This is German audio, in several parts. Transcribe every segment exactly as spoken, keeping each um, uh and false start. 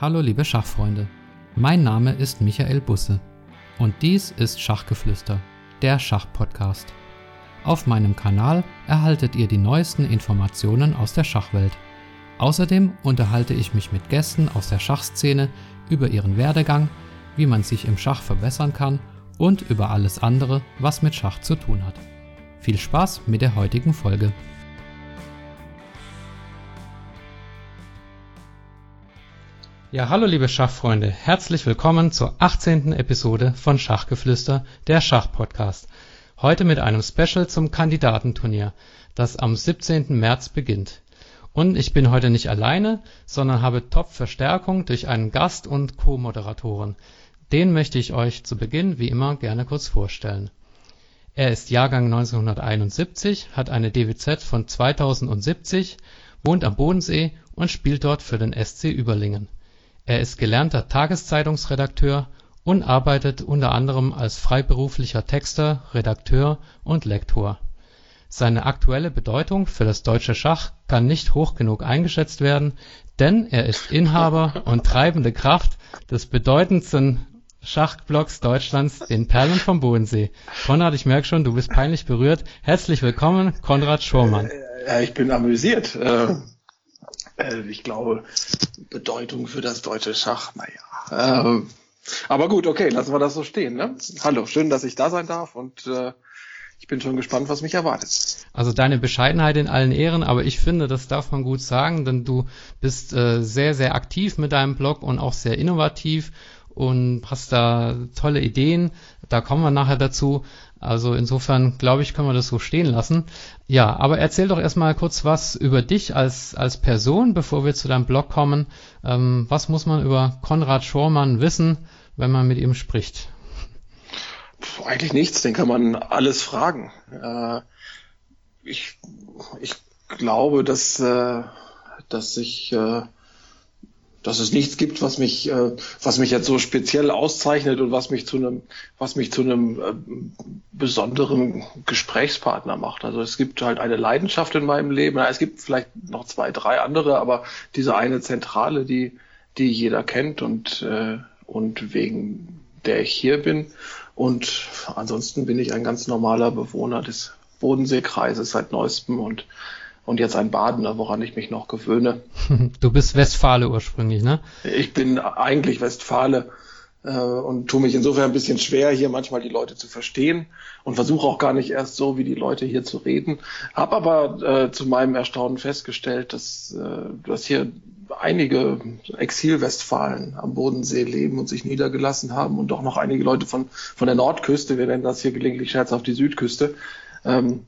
Hallo liebe Schachfreunde, mein Name ist Michael Busse und dies ist Schachgeflüster, der Schachpodcast. Auf meinem Kanal erhaltet ihr die neuesten Informationen aus der Schachwelt. Außerdem unterhalte ich mich mit Gästen aus der Schachszene über ihren Werdegang, wie man sich im Schach verbessern kann und über alles andere, was mit Schach zu tun hat. Viel Spaß mit der heutigen Folge. Ja, hallo liebe Schachfreunde, herzlich willkommen zur achtzehnten Episode von Schachgeflüster, der Schachpodcast. Heute mit einem Special zum Kandidatenturnier, das am siebzehnten März beginnt. Und ich bin heute nicht alleine, sondern habe Top-Verstärkung durch einen Gast und Co-Moderatoren. Den möchte ich euch zu Beginn wie immer gerne kurz vorstellen. Er ist Jahrgang neunzehnhunderteinundsiebzig, hat eine D W Z von zweitausendsiebzig, wohnt am Bodensee und spielt dort für den S C Überlingen. Er ist gelernter Tageszeitungsredakteur und arbeitet unter anderem als freiberuflicher Texter, Redakteur und Lektor. Seine aktuelle Bedeutung für das deutsche Schach kann nicht hoch genug eingeschätzt werden, denn er ist Inhaber und treibende Kraft des bedeutendsten Schachblogs Deutschlands, den Perlen vom Bodensee. Konrad, ich merke schon, du bist peinlich berührt. Herzlich willkommen, Konrad Schormann. Ja, ich bin amüsiert. Äh, ich glaube, Bedeutung für das deutsche Schach, naja. Äh, aber gut, okay, lassen wir das so stehen. Ne? Hallo, schön, dass ich da sein darf und äh, ich bin schon gespannt, was mich erwartet. Also deine Bescheidenheit in allen Ehren, aber ich finde, das darf man gut sagen, denn du bist äh, sehr, sehr aktiv mit deinem Blog und auch sehr innovativ und hast da tolle Ideen. Da kommen wir nachher dazu. Also insofern, glaube ich, können wir das so stehen lassen. Ja, aber erzähl doch erstmal kurz was über dich als als Person, bevor wir zu deinem Blog kommen. Ähm, was muss man über Konrad Schormann wissen, wenn man mit ihm spricht? Puh, eigentlich nichts, den kann man alles fragen. Äh, ich ich glaube, dass äh, dass ich äh, dass es nichts gibt, was mich, äh, was mich jetzt so speziell auszeichnet und was mich zu einem, was mich zu einem äh, besonderen Gesprächspartner macht. Also es gibt halt eine Leidenschaft in meinem Leben. Es gibt vielleicht noch zwei, drei andere, aber diese eine zentrale, die, die jeder kennt und äh, und wegen der ich hier bin. Und ansonsten bin ich ein ganz normaler Bewohner des Bodenseekreises seit neuestem und Und jetzt ein Badener, woran ich mich noch gewöhne. Du bist Westfale ursprünglich, ne? Ich bin eigentlich Westfale äh, und tue mich insofern ein bisschen schwer, hier manchmal die Leute zu verstehen und versuche auch gar nicht erst so, wie die Leute hier zu reden. Hab aber äh, zu meinem Erstaunen festgestellt, dass, äh, dass hier einige Exil-Westfalen am Bodensee leben und sich niedergelassen haben und auch noch einige Leute von, von der Nordküste, wir nennen das hier gelegentlich scherzhaft die Südküste. Ähm,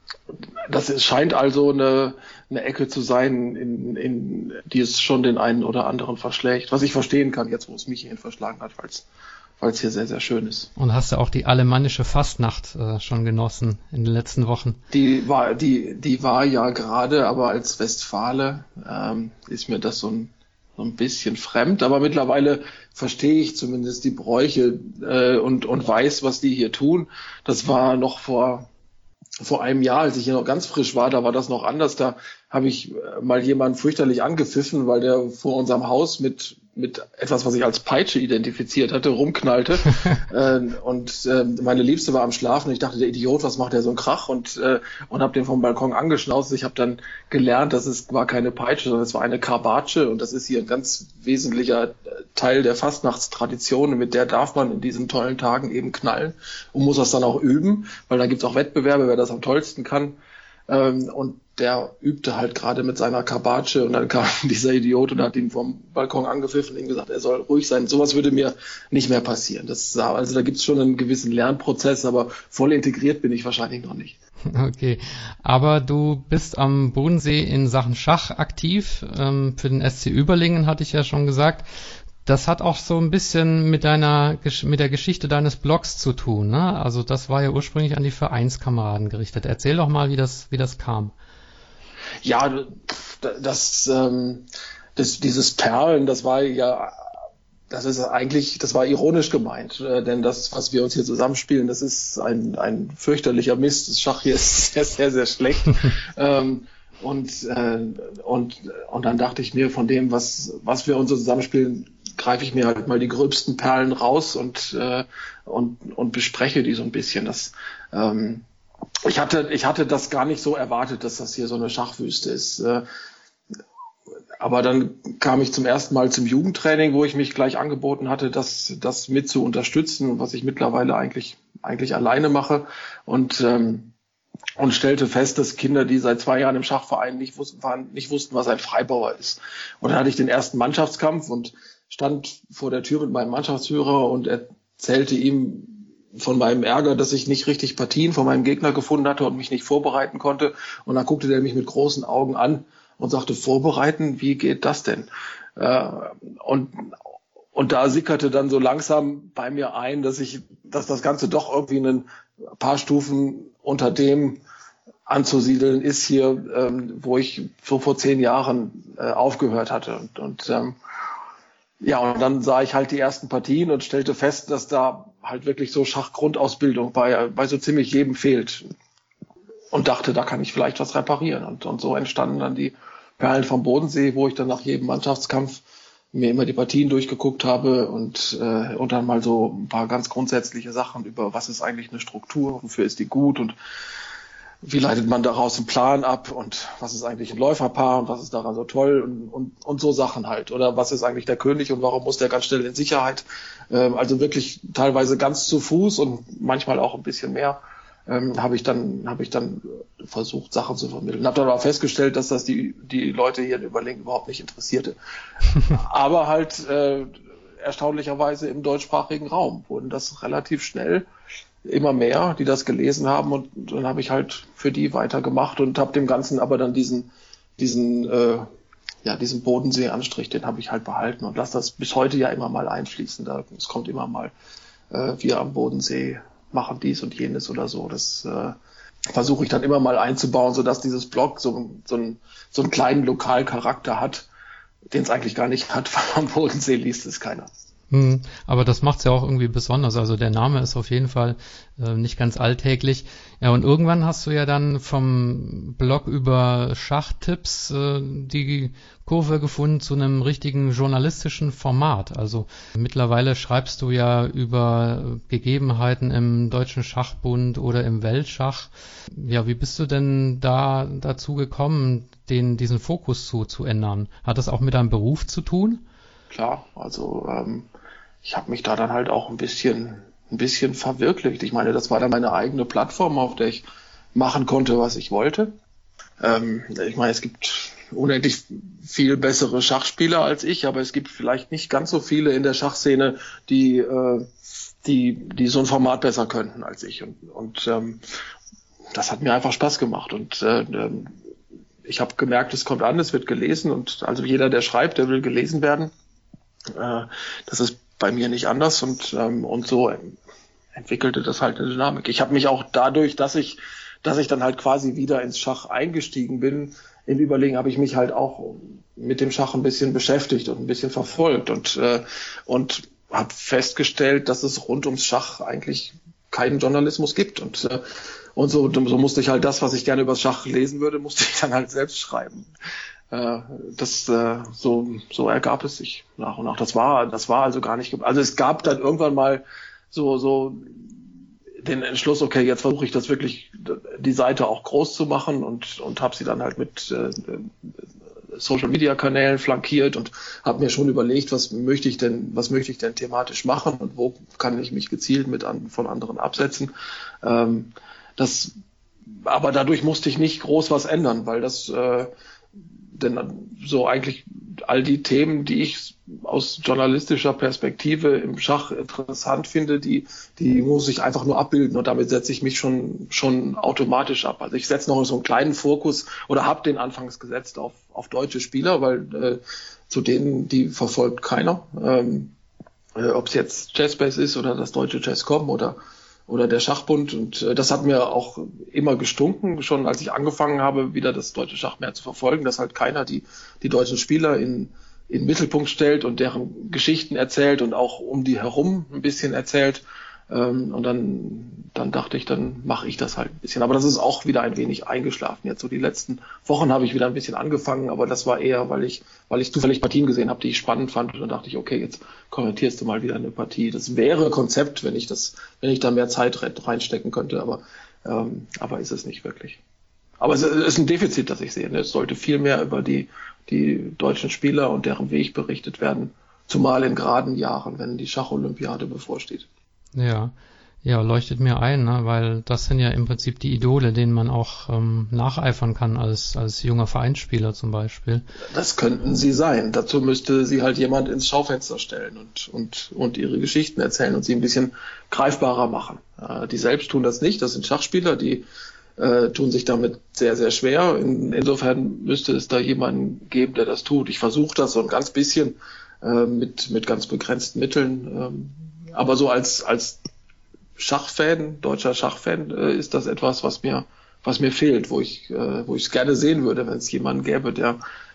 Das ist, scheint also eine, eine Ecke zu sein, in, in die es schon den einen oder anderen verschlägt. Was ich verstehen kann, jetzt wo es mich hierhin verschlagen hat, weil es hier sehr, sehr schön ist. Und hast du auch die alemannische Fastnacht äh, schon genossen in den letzten Wochen? Die war, die, die war ja gerade, aber als Westfale ähm, ist mir das so ein, so ein bisschen fremd. Aber mittlerweile verstehe ich zumindest die Bräuche äh, und, und weiß, was die hier tun. Das war noch vor... Vor einem Jahr, als ich hier noch ganz frisch war, da war das noch anders. Da habe ich mal jemanden fürchterlich angepfiffen, weil der vor unserem Haus mit mit etwas, was ich als Peitsche identifiziert hatte, rumknallte. äh, und äh, meine Liebste war am Schlafen. Ich dachte, der Idiot, was macht der so einen Krach? Und äh, und habe den vom Balkon angeschnauzt. Ich habe dann gelernt, dass es war keine Peitsche, sondern es war eine Karbatsche. Und das ist hier ein ganz wesentlicher Teil der Fastnachtstradition. Und mit der darf man in diesen tollen Tagen eben knallen und muss das dann auch üben, weil da gibt's auch Wettbewerbe, wer das am tollsten kann. Ähm, und der übte halt gerade mit seiner Karbatsche und dann kam dieser Idiot und hat ihn vom Balkon angepfiffen und ihm gesagt, er soll ruhig sein. Sowas würde mir nicht mehr passieren. Das, also da gibt's schon einen gewissen Lernprozess, aber voll integriert bin ich wahrscheinlich noch nicht. Okay, aber du bist am Bodensee in Sachen Schach aktiv. Ähm, für den S C Überlingen hatte ich ja schon gesagt. Das hat auch so ein bisschen mit deiner, mit der Geschichte deines Blogs zu tun, ne? Also das war ja ursprünglich an die Vereinskameraden gerichtet. Erzähl doch mal, wie das, wie das kam. Ja, das, ähm, das, dieses Perlen, das war ja, das ist eigentlich, das war ironisch gemeint, äh, denn das, was wir uns hier zusammenspielen, das ist ein, ein fürchterlicher Mist. Das Schach hier ist sehr, sehr, sehr schlecht. ähm, Und, äh, und, und dann dachte ich mir, von dem, was, was wir uns so zusammenspielen, greife ich mir halt mal die gröbsten Perlen raus und, äh, und, und bespreche die so ein bisschen. Das, ähm, ich hatte, ich hatte das gar nicht so erwartet, dass das hier so eine Schachwüste ist. Äh, aber dann kam ich zum ersten Mal zum Jugendtraining, wo ich mich gleich angeboten hatte, das, das mit zu unterstützen, was ich mittlerweile eigentlich, eigentlich alleine mache. Und, ähm, und stellte fest, dass Kinder, die seit zwei Jahren im Schachverein nicht wussten, waren, nicht wussten, was ein Freibauer ist. Und dann hatte ich den ersten Mannschaftskampf und stand vor der Tür mit meinem Mannschaftsführer und erzählte ihm von meinem Ärger, dass ich nicht richtig Partien von meinem Gegner gefunden hatte und mich nicht vorbereiten konnte. Und dann guckte der mich mit großen Augen an und sagte, vorbereiten, wie geht das denn? Und, und da sickerte dann so langsam bei mir ein, dass ich, dass das Ganze doch irgendwie ein paar Stufen unter dem anzusiedeln ist hier, ähm, wo ich so vor zehn Jahren äh, aufgehört hatte. Und, und ähm, ja, und dann sah ich halt die ersten Partien und stellte fest, dass da halt wirklich so Schachgrundausbildung bei, bei so ziemlich jedem fehlt. Und dachte, da kann ich vielleicht was reparieren. Und, und so entstanden dann die Perlen vom Bodensee, wo ich dann nach jedem Mannschaftskampf mir immer die Partien durchgeguckt habe und, äh, und dann mal so ein paar ganz grundsätzliche Sachen über, was ist eigentlich eine Struktur, wofür ist die gut und wie leitet man daraus einen Plan ab und was ist eigentlich ein Läuferpaar und was ist daran so toll und, und, und so Sachen halt. Oder was ist eigentlich der König und warum muss der ganz schnell in Sicherheit? Ähm, also wirklich teilweise ganz zu Fuß und manchmal auch ein bisschen mehr. Ähm, habe ich dann habe ich dann versucht, Sachen zu vermitteln. Habe dann aber festgestellt, dass das die die Leute hier in Überlingen überhaupt nicht interessierte. Aber halt äh, erstaunlicherweise im deutschsprachigen Raum wurden das relativ schnell immer mehr, die das gelesen haben und dann habe ich halt für die weitergemacht und habe dem Ganzen aber dann diesen diesen äh, ja diesen Bodensee-Anstrich, den habe ich halt behalten und lasse das bis heute ja immer mal einfließen. Da, es kommt immer mal äh, wir am Bodensee machen dies und jenes oder so. Das äh, versuche ich dann immer mal einzubauen, sodass dieses Blog so, so, ein, so einen kleinen Lokalcharakter hat, den es eigentlich gar nicht hat, weil am Bodensee liest es keiner. Hm, aber das macht's ja auch irgendwie besonders. Also der Name ist auf jeden Fall äh, nicht ganz alltäglich. Ja, und irgendwann hast du ja dann vom Blog über Schachtipps äh, die Kurve gefunden zu einem richtigen journalistischen Format. Also mittlerweile schreibst du ja über Gegebenheiten im Deutschen Schachbund oder im Weltschach. Ja, wie bist du denn da dazu gekommen, den diesen Fokus zu, zu ändern? Hat das auch mit deinem Beruf zu tun? Klar, also ähm, ich habe mich da dann halt auch ein bisschen ein bisschen verwirklicht. Ich meine, das war dann meine eigene Plattform, auf der ich machen konnte, was ich wollte. Ähm, ich meine, es gibt unendlich viel bessere Schachspieler als ich, aber es gibt vielleicht nicht ganz so viele in der Schachszene, die äh, die die so ein Format besser könnten als ich. Und, und ähm, das hat mir einfach Spaß gemacht. Und äh, ich habe gemerkt, es kommt an, es wird gelesen. Und also jeder, der schreibt, der will gelesen werden. Äh, das ist bei mir nicht anders. Und ähm, und so entwickelte das halt eine Dynamik. Ich habe mich auch dadurch, dass ich dass ich dann halt quasi wieder ins Schach eingestiegen bin, in Überlegen habe ich mich halt auch mit dem Schach ein bisschen beschäftigt und ein bisschen verfolgt und äh, und habe festgestellt, dass es rund ums Schach eigentlich keinen Journalismus gibt und äh, und so so musste ich halt das, was ich gerne über das Schach lesen würde, musste ich dann halt selbst schreiben. Äh, das äh, so so ergab es sich nach und nach. Das war das war also gar nicht, also es gab dann irgendwann mal so so den Entschluss, okay, jetzt versuche ich das wirklich, die Seite auch groß zu machen und und habe sie dann halt mit äh, Social-Media-Kanälen flankiert und habe mir schon überlegt, was möchte ich denn, was möchte ich denn thematisch machen und wo kann ich mich gezielt mit an, von anderen absetzen. Ähm, das, aber dadurch musste ich nicht groß was ändern, weil das äh, denn so eigentlich all die Themen, die ich aus journalistischer Perspektive im Schach interessant finde, die die muss ich einfach nur abbilden und damit setze ich mich schon schon automatisch ab. Also ich setze noch so einen kleinen Fokus oder habe den anfangs gesetzt auf auf deutsche Spieler, weil äh, zu denen die verfolgt keiner. Ähm, äh, ob es jetzt Chessbase ist oder das deutsche Chess Punkt com oder oder der Schachbund und äh, das hat mir auch immer gestunken, schon als ich angefangen habe, wieder das deutsche Schach mehr zu verfolgen, dass halt keiner die die deutschen Spieler in in den Mittelpunkt stellt und deren Geschichten erzählt und auch um die herum ein bisschen erzählt. Ähm, und dann, dann dachte ich, dann mache ich das halt ein bisschen. Aber das ist auch wieder ein wenig eingeschlafen. Jetzt so die letzten Wochen habe ich wieder ein bisschen angefangen, aber das war eher, weil ich, weil ich zufällig Partien gesehen habe, die ich spannend fand. Und dann dachte ich, okay, jetzt kommentierst du mal wieder eine Partie. Das wäre Konzept, wenn ich das, wenn ich da mehr Zeit reinstecken könnte, aber, ähm, aber ist es nicht wirklich. Aber es ist ein Defizit, das ich sehe. Es sollte viel mehr über die, die deutschen Spieler und deren Weg berichtet werden. Zumal in geraden Jahren, wenn die Schacholympiade bevorsteht. Ja, ja, leuchtet mir ein, ne? Weil das sind ja im Prinzip die Idole, denen man auch ähm, nacheifern kann als als junger Vereinsspieler zum Beispiel. Das könnten sie sein. Dazu müsste sie halt jemand ins Schaufenster stellen und und und ihre Geschichten erzählen und sie ein bisschen greifbarer machen. Äh, die selbst tun das nicht. Das sind Schachspieler, die äh, tun sich damit sehr, sehr schwer. In, insofern müsste es da jemanden geben, der das tut. Ich versuche das so ein ganz bisschen äh, mit mit ganz begrenzten Mitteln. Ähm, Aber so als als Schachfan, deutscher Schachfan, äh, ist das etwas, was mir was mir fehlt, wo ich äh, wo ich es gerne sehen würde, wenn es jemanden gäbe, der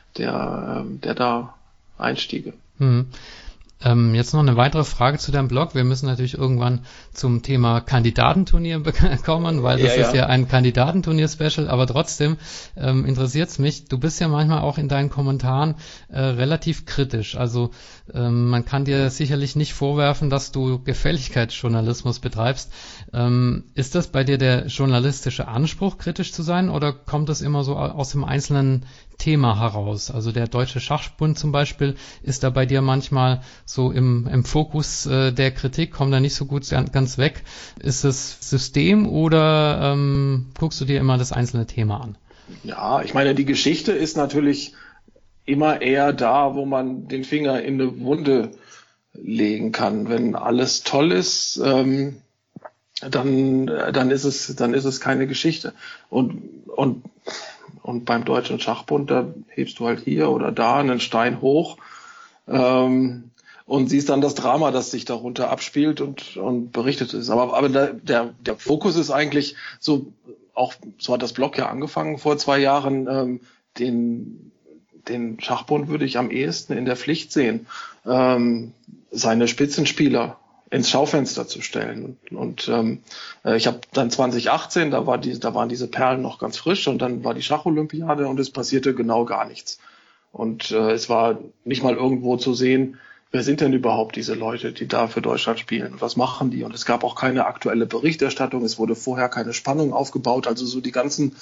der ähm, der da einstiege. Hm. Ähm, jetzt noch eine weitere Frage zu deinem Blog. Wir müssen natürlich irgendwann zum Thema Kandidatenturnier kommen, weil das ja, ist ja, ja ein Kandidatenturnier-Special, aber trotzdem ähm, interessiert es mich. Du bist ja manchmal auch in deinen Kommentaren äh, relativ kritisch. Also ähm, man kann dir sicherlich nicht vorwerfen, dass du Gefälligkeitsjournalismus betreibst. Ähm, ist das bei dir der journalistische Anspruch, kritisch zu sein, oder kommt das immer so aus dem einzelnen Thema heraus? Also der Deutsche Schachbund zum Beispiel ist da bei dir manchmal so im, im Fokus äh, der Kritik, kommt da nicht so gut ganz weg. Ist es System oder ähm, guckst du dir immer das einzelne Thema an? Ja, ich meine, die Geschichte ist natürlich immer eher da, wo man den Finger in eine Wunde legen kann. Wenn alles toll ist, ähm, dann, dann ist es, dann ist es keine Geschichte. Und, und Und beim Deutschen Schachbund, da hebst du halt hier oder da einen Stein hoch ähm, und siehst dann das Drama, das sich darunter abspielt und, und berichtet ist. Aber, aber der, der, der Fokus ist eigentlich so, auch so hat das Blog ja angefangen vor zwei Jahren, ähm, den, den Schachbund würde ich am ehesten in der Pflicht sehen, ähm, seine Spitzenspieler ins Schaufenster zu stellen. Und, und ähm, ich habe dann zwanzig achtzehn, da war die, da waren diese Perlen noch ganz frisch und dann war die Schacholympiade und es passierte genau gar nichts. Und äh, es war nicht mal irgendwo zu sehen, wer sind denn überhaupt diese Leute, die da für Deutschland spielen und was machen die? Und es gab auch keine aktuelle Berichterstattung, es wurde vorher keine Spannung aufgebaut, also so die ganzen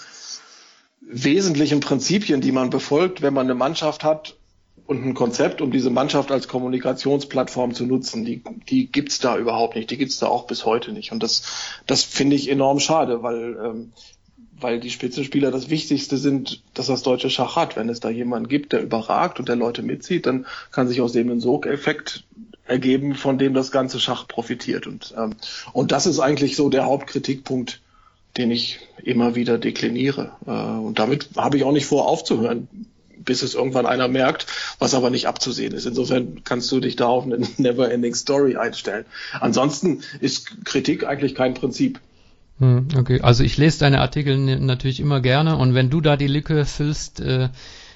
wesentlichen Prinzipien, die man befolgt, wenn man eine Mannschaft hat und ein Konzept, um diese Mannschaft als Kommunikationsplattform zu nutzen, die, die gibt's da überhaupt nicht, die gibt's da auch bis heute nicht. Und das, das finde ich enorm schade, weil, ähm, weil die Spitzenspieler das Wichtigste sind, dass das deutsche Schach hat. Wenn es da jemanden gibt, der überragt und der Leute mitzieht, dann kann sich aus dem ein Sogeffekt ergeben, von dem das ganze Schach profitiert. Und, ähm, und das ist eigentlich so der Hauptkritikpunkt, den ich immer wieder dekliniere. Äh, und damit habe ich auch nicht vor, aufzuhören, bis es irgendwann einer merkt, was aber nicht abzusehen ist. Insofern kannst du dich da auf eine Never-Ending Story einstellen. Ansonsten ist Kritik eigentlich kein Prinzip. Okay, also ich lese deine Artikel natürlich immer gerne und wenn du da die Lücke füllst, äh,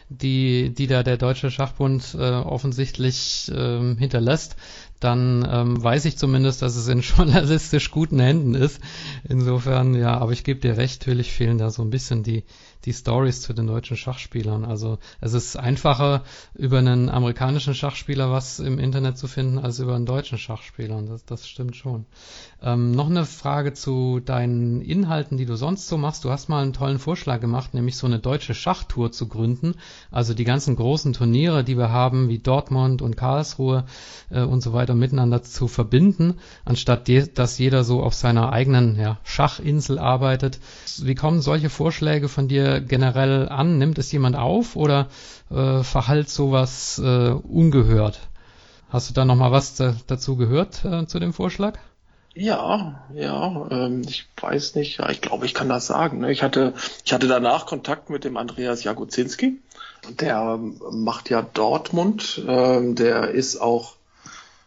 die die da der Deutsche Schachbund äh, offensichtlich äh, hinterlässt, dann ähm, weiß ich zumindest, dass es in journalistisch guten Händen ist. Insofern, ja, aber ich gebe dir recht, natürlich fehlen da so ein bisschen die die Stories zu den deutschen Schachspielern. Also es ist einfacher, über einen amerikanischen Schachspieler was im Internet zu finden, als über einen deutschen Schachspieler. Und das, das stimmt schon. Ähm, noch eine Frage zu deinen Inhalten, die du sonst so machst. Du hast mal einen tollen Vorschlag gemacht, nämlich so eine deutsche Schachtour zu gründen. Also die ganzen großen Turniere, die wir haben, wie Dortmund und Karlsruhe äh, und so weiter, miteinander zu verbinden, anstatt de- dass jeder so auf seiner eigenen ja, Schachinsel arbeitet. Wie kommen solche Vorschläge von dir generell an? Nimmt es jemand auf oder äh, verhallt sowas äh, ungehört? Hast du da nochmal was da, dazu gehört äh, zu dem Vorschlag? Ja, ja, ähm, ich weiß nicht, ja, ich glaube, ich kann das sagen. Ne? Ich hatte, ich hatte danach Kontakt mit dem Andreas Jagozinski. Der ähm, macht ja Dortmund, ähm, der ist auch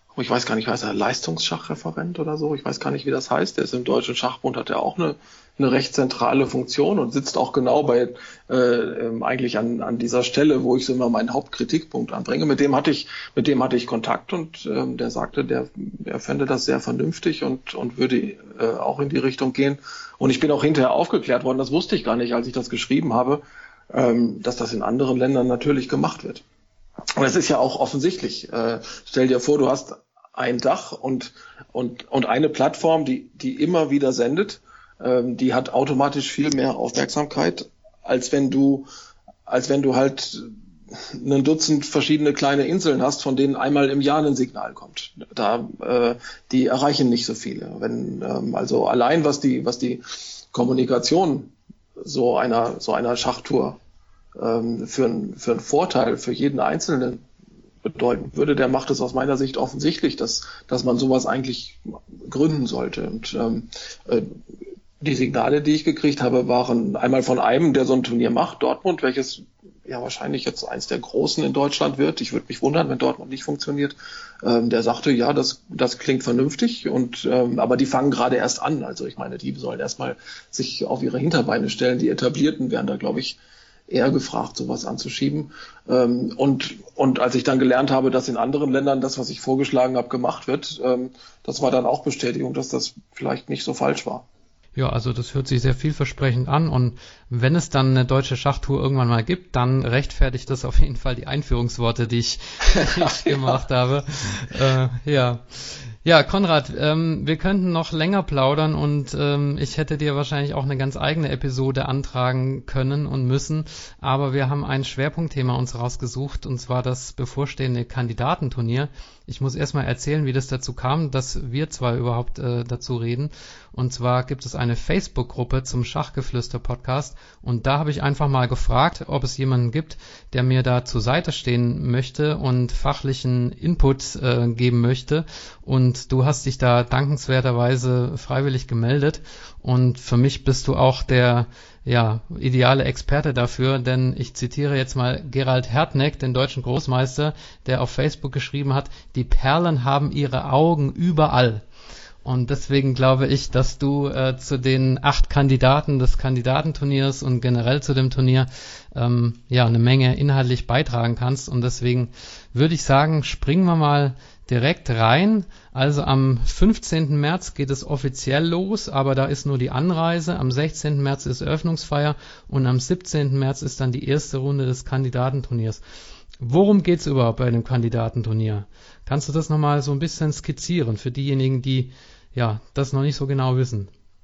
oh, ich weiß gar nicht, heißt er Leistungsschachreferent oder so? Ich weiß gar nicht, wie das heißt. Der ist im Deutschen Schachbund, hat er auch eine, eine recht zentrale Funktion und sitzt auch genau bei äh, ähm, eigentlich an, an dieser Stelle, wo ich so immer meinen Hauptkritikpunkt anbringe. Mit dem hatte ich, mit dem hatte ich Kontakt und ähm, der sagte, der, er fände das sehr vernünftig und, und würde äh, auch in die Richtung gehen. Und ich bin auch hinterher aufgeklärt worden, das wusste ich gar nicht, als ich das geschrieben habe, ähm, dass das in anderen Ländern natürlich gemacht wird. Und es ist ja auch offensichtlich. Äh, stell dir vor, du hast ein Dach und, und, und eine Plattform, die, die immer wieder sendet, ähm, die hat automatisch viel mehr Aufmerksamkeit, als wenn du, als wenn du halt ein Dutzend verschiedene kleine Inseln hast, von denen einmal im Jahr ein Signal kommt. Da, äh, die erreichen nicht so viele. Wenn, ähm, also allein was die, was die Kommunikation so einer, so einer Schachtour ähm, für, ein, für einen Vorteil für jeden Einzelnen bedeuten würde, der macht es aus meiner Sicht offensichtlich, dass, dass man sowas eigentlich gründen sollte. Und ähm, äh, die Signale, die ich gekriegt habe, waren einmal von einem, der so ein Turnier macht, Dortmund, welches ja wahrscheinlich jetzt eins der Großen in Deutschland wird. Ich würde mich wundern, wenn Dortmund nicht funktioniert. Ähm, der sagte, ja, das, das klingt vernünftig, und ähm, aber die fangen gerade erst an. Also ich meine, die sollen erstmal sich auf ihre Hinterbeine stellen. Die Etablierten wären da, glaube ich, eher gefragt, sowas anzuschieben. Ähm, und, und als ich dann gelernt habe, dass in anderen Ländern das, was ich vorgeschlagen habe, gemacht wird, ähm, das war dann auch Bestätigung, dass das vielleicht nicht so falsch war. Ja, also das hört sich sehr vielversprechend an, und wenn es dann eine deutsche Schachtour irgendwann mal gibt, dann rechtfertigt das auf jeden Fall die Einführungsworte, die ich, die ich gemacht habe. Äh, ja. Ja, Konrad, ähm, wir könnten noch länger plaudern, und ähm, ich hätte dir wahrscheinlich auch eine ganz eigene Episode antragen können und müssen, aber wir haben ein Schwerpunktthema uns rausgesucht, und zwar das bevorstehende Kandidatenturnier. Ich muss erstmal erzählen, wie das dazu kam, dass wir zwei überhaupt äh, dazu reden. Und zwar gibt es eine Facebook-Gruppe zum Schachgeflüster-Podcast, und da habe ich einfach mal gefragt, ob es jemanden gibt, der mir da zur Seite stehen möchte und fachlichen Input äh, geben möchte. Und du hast dich da dankenswerterweise freiwillig gemeldet, und für mich bist du auch der ja ideale Experte dafür, denn ich zitiere jetzt mal Gerald Hertneck, den deutschen Großmeister, der auf Facebook geschrieben hat: Die Perlen haben ihre Augen überall. Und deswegen glaube ich, dass du äh, zu den acht Kandidaten des Kandidatenturniers und generell zu dem Turnier ähm, ja eine Menge inhaltlich beitragen kannst. Und deswegen würde ich sagen, springen wir mal direkt rein. Also am fünfzehnten März geht es offiziell los, aber da ist nur die Anreise. Am sechzehnten März ist Eröffnungsfeier, und am siebzehnten März ist dann die erste Runde des Kandidatenturniers. Worum geht's überhaupt bei dem Kandidatenturnier? Kannst du das nochmal so ein bisschen skizzieren für diejenigen, die ja das noch nicht so genau wissen?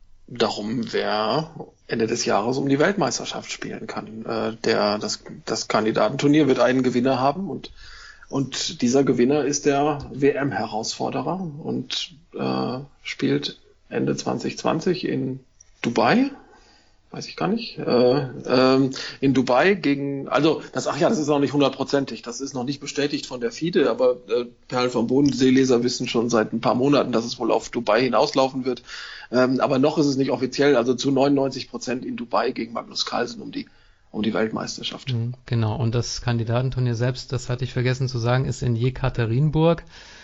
Darum, wer Ende des Jahres um die Weltmeisterschaft spielen kann. Äh, der, das, das Kandidatenturnier wird einen Gewinner haben, und Und dieser Gewinner ist der W M-Herausforderer und äh, spielt Ende zwanzig zwanzig in Dubai, weiß ich gar nicht, äh, ähm, in Dubai gegen, also das, ach ja, das ist noch nicht hundertprozentig, das ist noch nicht bestätigt von der FIDE, aber äh, Perlen vom Bodenseeleser wissen schon seit ein paar Monaten, dass es wohl auf Dubai hinauslaufen wird. Ähm, aber noch ist es nicht offiziell, also zu neunundneunzig Prozent in Dubai gegen Magnus Carlsen um die um die Weltmeisterschaft. Genau, und das Kandidatenturnier selbst, das hatte ich vergessen zu sagen, ist in Jekaterinburg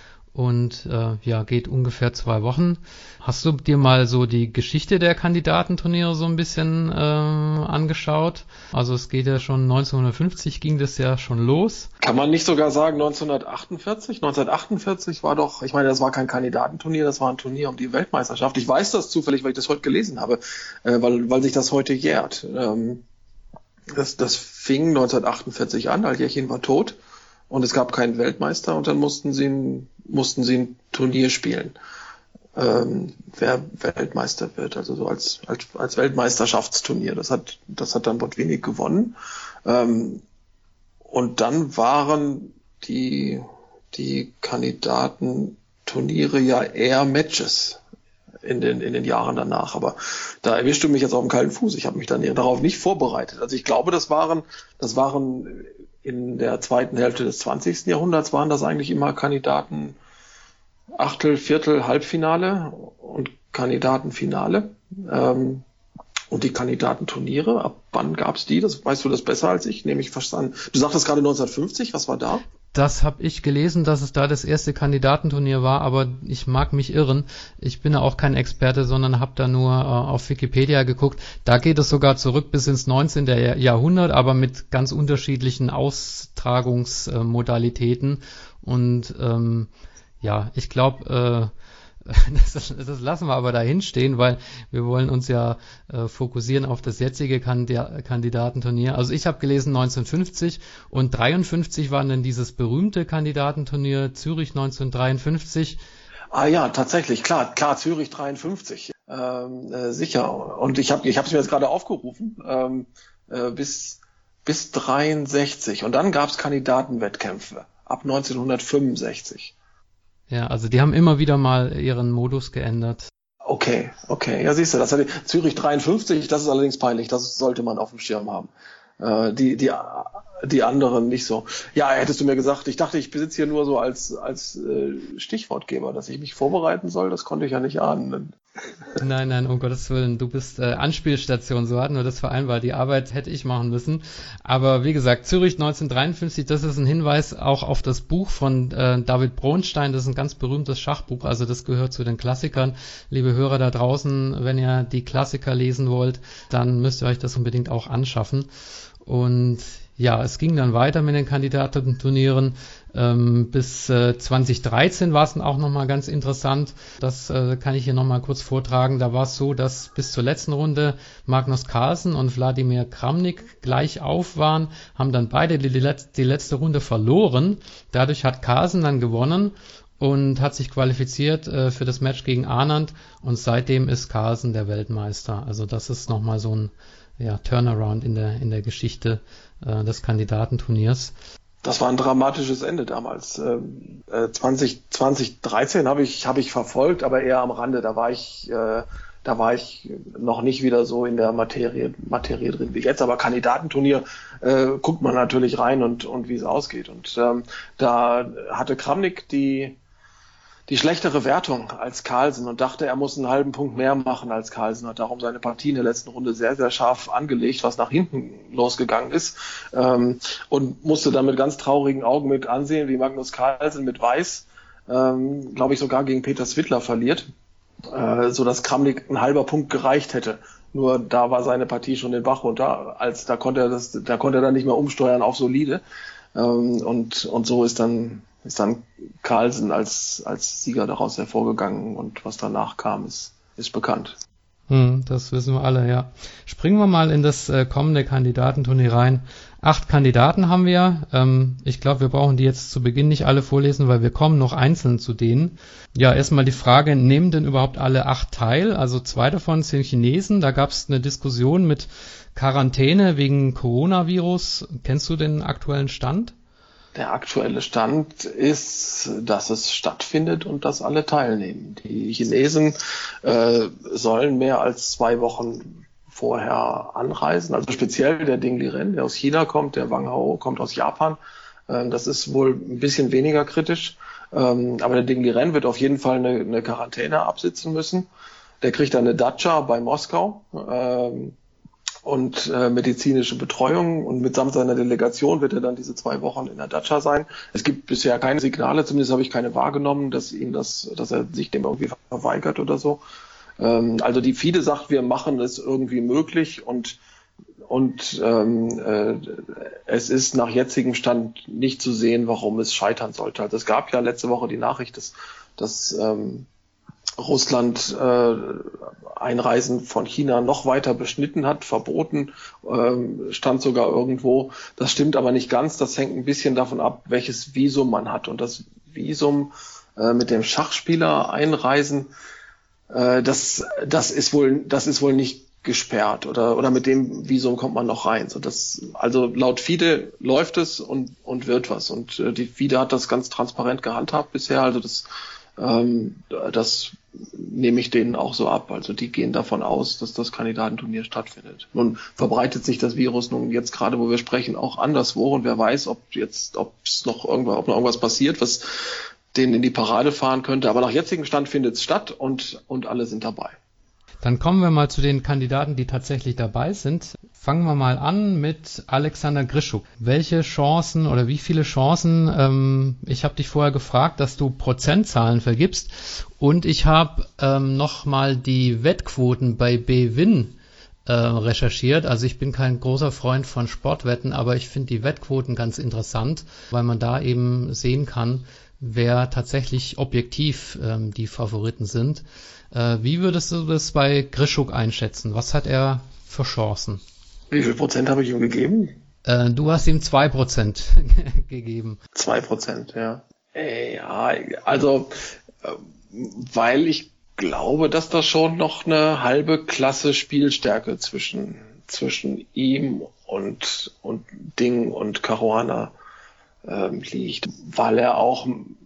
und äh, ja, geht ungefähr zwei Wochen. Hast du dir mal so die Geschichte der Kandidatenturniere so ein bisschen äh, angeschaut? Also es geht ja schon neunzehnhundertfünfzig, ging das ja schon los. Kann man nicht sogar sagen neunzehnhundertachtundvierzig? neunzehnhundertachtundvierzig war doch, ich meine, das war kein Kandidatenturnier, das war ein Turnier um die Weltmeisterschaft. Ich weiß das zufällig, weil ich das heute gelesen habe, äh, weil, weil sich das heute jährt. Ähm, Das, das fing neunzehnhundertachtundvierzig an, Aljechin war tot und es gab keinen Weltmeister, und dann mussten sie ein, mussten sie ein Turnier spielen, ähm, wer Weltmeister wird, also so als, als, als Weltmeisterschaftsturnier. Das hat, das hat dann Botvinnik gewonnen. Ähm, und dann waren die, die Kandidatenturniere ja eher Matches in den in den Jahren danach, aber da erwischst du mich jetzt auf dem kalten Fuß. Ich habe mich dann darauf nicht vorbereitet. Also ich glaube, das waren das waren in der zweiten Hälfte des zwanzigsten Jahrhunderts waren das eigentlich immer Kandidaten Achtel, Viertel, Halbfinale und Kandidatenfinale. Ähm, und die Kandidatenturniere, ab wann gab's die? Das weißt du das besser als ich, nehme ich fast an. Du sagtest gerade neunzehnhundertfünfzig, was war da? Das habe ich gelesen, dass es da das erste Kandidatenturnier war, aber ich mag mich irren. Ich bin ja auch kein Experte, sondern habe da nur äh, auf Wikipedia geguckt. Da geht es sogar zurück bis ins neunzehnten. Jahrhundert, aber mit ganz unterschiedlichen Austragungsmodalitäten. Und ähm, ja, ich glaube, äh, Das, das lassen wir aber dahin stehen, weil wir wollen uns ja äh, fokussieren auf das jetzige Kandi- Kandidatenturnier. Also ich habe gelesen neunzehnhundertfünfzig und dreiundfünfzig war dann dieses berühmte Kandidatenturnier Zürich neunzehnhundertdreiundfünfzig. Ah ja, tatsächlich, klar, klar, Zürich dreiundfünfzig, ähm, äh, sicher. Und ich habe ich habe es mir jetzt gerade aufgerufen, ähm, äh, bis bis dreiundsechzig. Und dann gab es Kandidatenwettkämpfe ab neunzehnhundertfünfundsechzig. Ja, also die haben immer wieder mal ihren Modus geändert. Okay, okay. Ja, siehst du, das hat die, Zürich dreiundfünfzig, das ist allerdings peinlich, das sollte man auf dem Schirm haben. Äh, die, die, die anderen nicht so. Ja, hättest du mir gesagt, ich dachte, ich besitze hier nur so als, als äh, Stichwortgeber, dass ich mich vorbereiten soll, das konnte ich ja nicht ahnen. Nein, nein, um Gottes Willen, du bist äh, Anspielstation, so hatten wir das vereinbart. Die Arbeit hätte ich machen müssen. Aber wie gesagt, Zürich neunzehnhundertdreiundfünfzig, das ist ein Hinweis auch auf das Buch von äh, David Bronstein. Das ist ein ganz berühmtes Schachbuch, also das gehört zu den Klassikern. Liebe Hörer da draußen, wenn ihr die Klassiker lesen wollt, dann müsst ihr euch das unbedingt auch anschaffen. Und ja, es ging dann weiter mit den Kandidatenturnieren. Ähm, bis äh, zwanzig dreizehn war es dann auch nochmal ganz interessant. Das äh, kann ich hier nochmal kurz vortragen. Da war es so, dass bis zur letzten Runde Magnus Carlsen und Wladimir Kramnik gleich auf waren, haben dann beide die, die, Letz-, die letzte Runde verloren. Dadurch hat Carlsen dann gewonnen und hat sich qualifiziert äh, für das Match gegen Anand. Und seitdem ist Carlsen der Weltmeister. Also das ist nochmal so ein ja, Turnaround in der, in der Geschichte äh, des Kandidatenturniers. Das war ein dramatisches Ende damals. Äh, zwanzig, zwanzig dreizehn habe ich, habe ich verfolgt, aber eher am Rande. Da war ich, äh, da war ich noch nicht wieder so in der Materie, Materie drin wie jetzt. Aber Kandidatenturnier äh, guckt man natürlich rein und, und wie es ausgeht. Und ähm, da hatte Kramnik die, die schlechtere Wertung als Carlsen und dachte, er muss einen halben Punkt mehr machen als Carlsen, hat darum seine Partie in der letzten Runde sehr, sehr scharf angelegt, was nach hinten losgegangen ist, ähm, und musste dann mit ganz traurigen Augen mit ansehen, wie Magnus Carlsen mit Weiß, ähm, glaube ich, sogar gegen Peter Svidler verliert, äh, so dass Kramnik ein halber Punkt gereicht hätte. Nur da war seine Partie schon den Bach runter, als da konnte er das, da konnte er dann nicht mehr umsteuern auf solide, ähm, und und so ist dann ist dann Carlsen als, als Sieger daraus hervorgegangen und was danach kam, ist, ist bekannt. Hm, das wissen wir alle, ja. Springen wir mal in das äh, kommende Kandidatenturnier rein. Acht Kandidaten haben wir. Ähm, ich glaube, wir brauchen die jetzt zu Beginn nicht alle vorlesen, weil wir kommen noch einzeln zu denen. Ja, erstmal die Frage, nehmen denn überhaupt alle acht teil? Also zwei davon sind Chinesen. Da gab es eine Diskussion mit Quarantäne wegen Coronavirus. Kennst du den aktuellen Stand? Der aktuelle Stand ist, dass es stattfindet und dass alle teilnehmen. Die Chinesen äh, sollen mehr als zwei Wochen vorher anreisen. Also speziell der Ding Liren, der aus China kommt, der Wang Hao kommt aus Japan. Äh, das ist wohl ein bisschen weniger kritisch. Ähm, aber der Ding Liren wird auf jeden Fall eine, eine Quarantäne absitzen müssen. Der kriegt dann eine Datscha bei Moskau. Ähm, und äh, medizinische Betreuung, und mitsamt seiner Delegation wird er dann diese zwei Wochen in der Datscha sein. Es gibt bisher keine Signale, zumindest habe ich keine wahrgenommen, dass ihm das, dass er sich dem irgendwie verweigert oder so. Ähm, also die FIDE sagt, wir machen es irgendwie möglich, und und ähm, äh, es ist nach jetzigem Stand nicht zu sehen, warum es scheitern sollte. Also es gab ja letzte Woche die Nachricht, dass, dass ähm, Russland äh, Einreisen von China noch weiter beschnitten hat, verboten, ähm, stand sogar irgendwo. Das stimmt aber nicht ganz. Das hängt ein bisschen davon ab, welches Visum man hat. Und das Visum äh, mit dem Schachspieler einreisen, äh, das, das ist wohl, das ist wohl nicht gesperrt, oder, oder mit dem Visum kommt man noch rein. So, das, also laut FIDE läuft es und, und wird was. Und äh, die FIDE hat das ganz transparent gehandhabt bisher. Also das, ähm, das nehme ich denen auch so ab. Also die gehen davon aus, dass das Kandidatenturnier stattfindet. Nun verbreitet sich das Virus nun jetzt gerade, wo wir sprechen, auch anderswo, und wer weiß, ob jetzt, ob es noch irgendwas, ob noch irgendwas passiert, was denen in die Parade fahren könnte. Aber nach jetzigem Stand findet es statt, und, und alle sind dabei. Dann kommen wir mal zu den Kandidaten, die tatsächlich dabei sind. Fangen wir mal an mit Alexander Grischuk. Welche Chancen oder wie viele Chancen, ähm, ich habe dich vorher gefragt, dass du Prozentzahlen vergibst und ich habe ähm, nochmal die Wettquoten bei B-Win äh, recherchiert. Also ich bin kein großer Freund von Sportwetten, aber ich finde die Wettquoten ganz interessant, weil man da eben sehen kann, wer tatsächlich objektiv ähm, die Favoriten sind. Äh, wie würdest du das bei Grischuk einschätzen? Was hat er für Chancen? Wie viel Prozent habe ich ihm gegeben? Äh, du hast ihm zwei Prozent gegeben. Zwei Prozent, ja. Äh, ja, also, äh, weil ich glaube, dass da schon noch eine halbe Klasse Spielstärke zwischen, zwischen ihm und, und Ding und Caruana ähm, liegt, weil er auch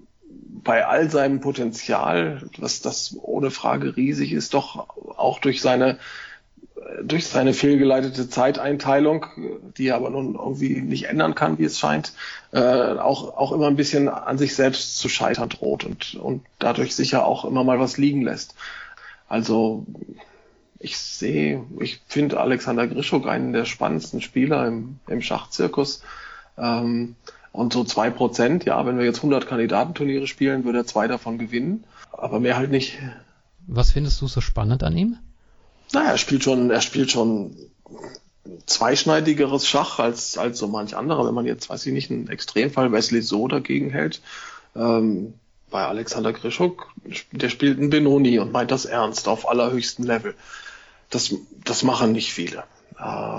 bei all seinem Potenzial, was das ohne Frage riesig ist, doch auch durch seine durch seine fehlgeleitete Zeiteinteilung, die er aber nun irgendwie nicht ändern kann, wie es scheint, äh, auch auch immer ein bisschen an sich selbst zu scheitern droht und und dadurch sicher auch immer mal was liegen lässt. Also ich sehe, ich finde Alexander Grischuk einen der spannendsten Spieler im, im Schachzirkus. Ähm, und so zwei Prozent, ja, wenn wir jetzt hundert Kandidatenturniere spielen, würde er zwei davon gewinnen, aber mehr halt nicht. Was findest du so spannend an ihm? Naja, er spielt schon, er spielt schon zweischneidigeres Schach als, als so manch anderer. Wenn man jetzt, weiß ich nicht, einen Extremfall Wesley So dagegen hält. Ähm, bei Alexander Grischuk, der spielt einen Benoni und meint das ernst auf allerhöchstem Level. Das, das machen nicht viele. Äh,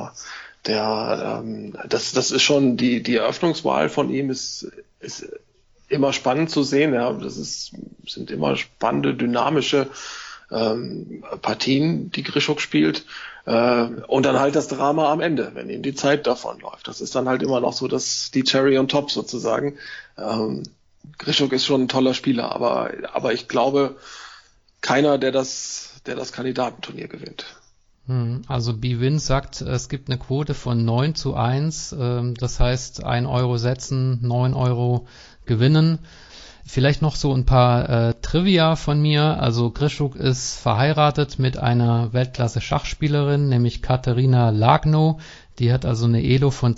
der, ähm, das, das ist schon, die, die Eröffnungswahl von ihm ist, ist immer spannend zu sehen. Ja, das ist, sind immer spannende, dynamische Ähm, Partien, die Grischuk spielt, äh, und dann halt das Drama am Ende, wenn ihm die Zeit davonläuft. Das ist dann halt immer noch so, dass die Cherry on top sozusagen. Ähm, Grischuk ist schon ein toller Spieler, aber aber ich glaube, keiner, der das der das Kandidatenturnier gewinnt. Also B-Win sagt, es gibt eine Quote von neun zu eins, ähm, das heißt ein Euro setzen, neun Euro gewinnen. Vielleicht noch so ein paar äh, Trivia von mir. Also Grischuk ist verheiratet mit einer Weltklasse-Schachspielerin, nämlich Katerina Lagno. Die hat also eine Elo von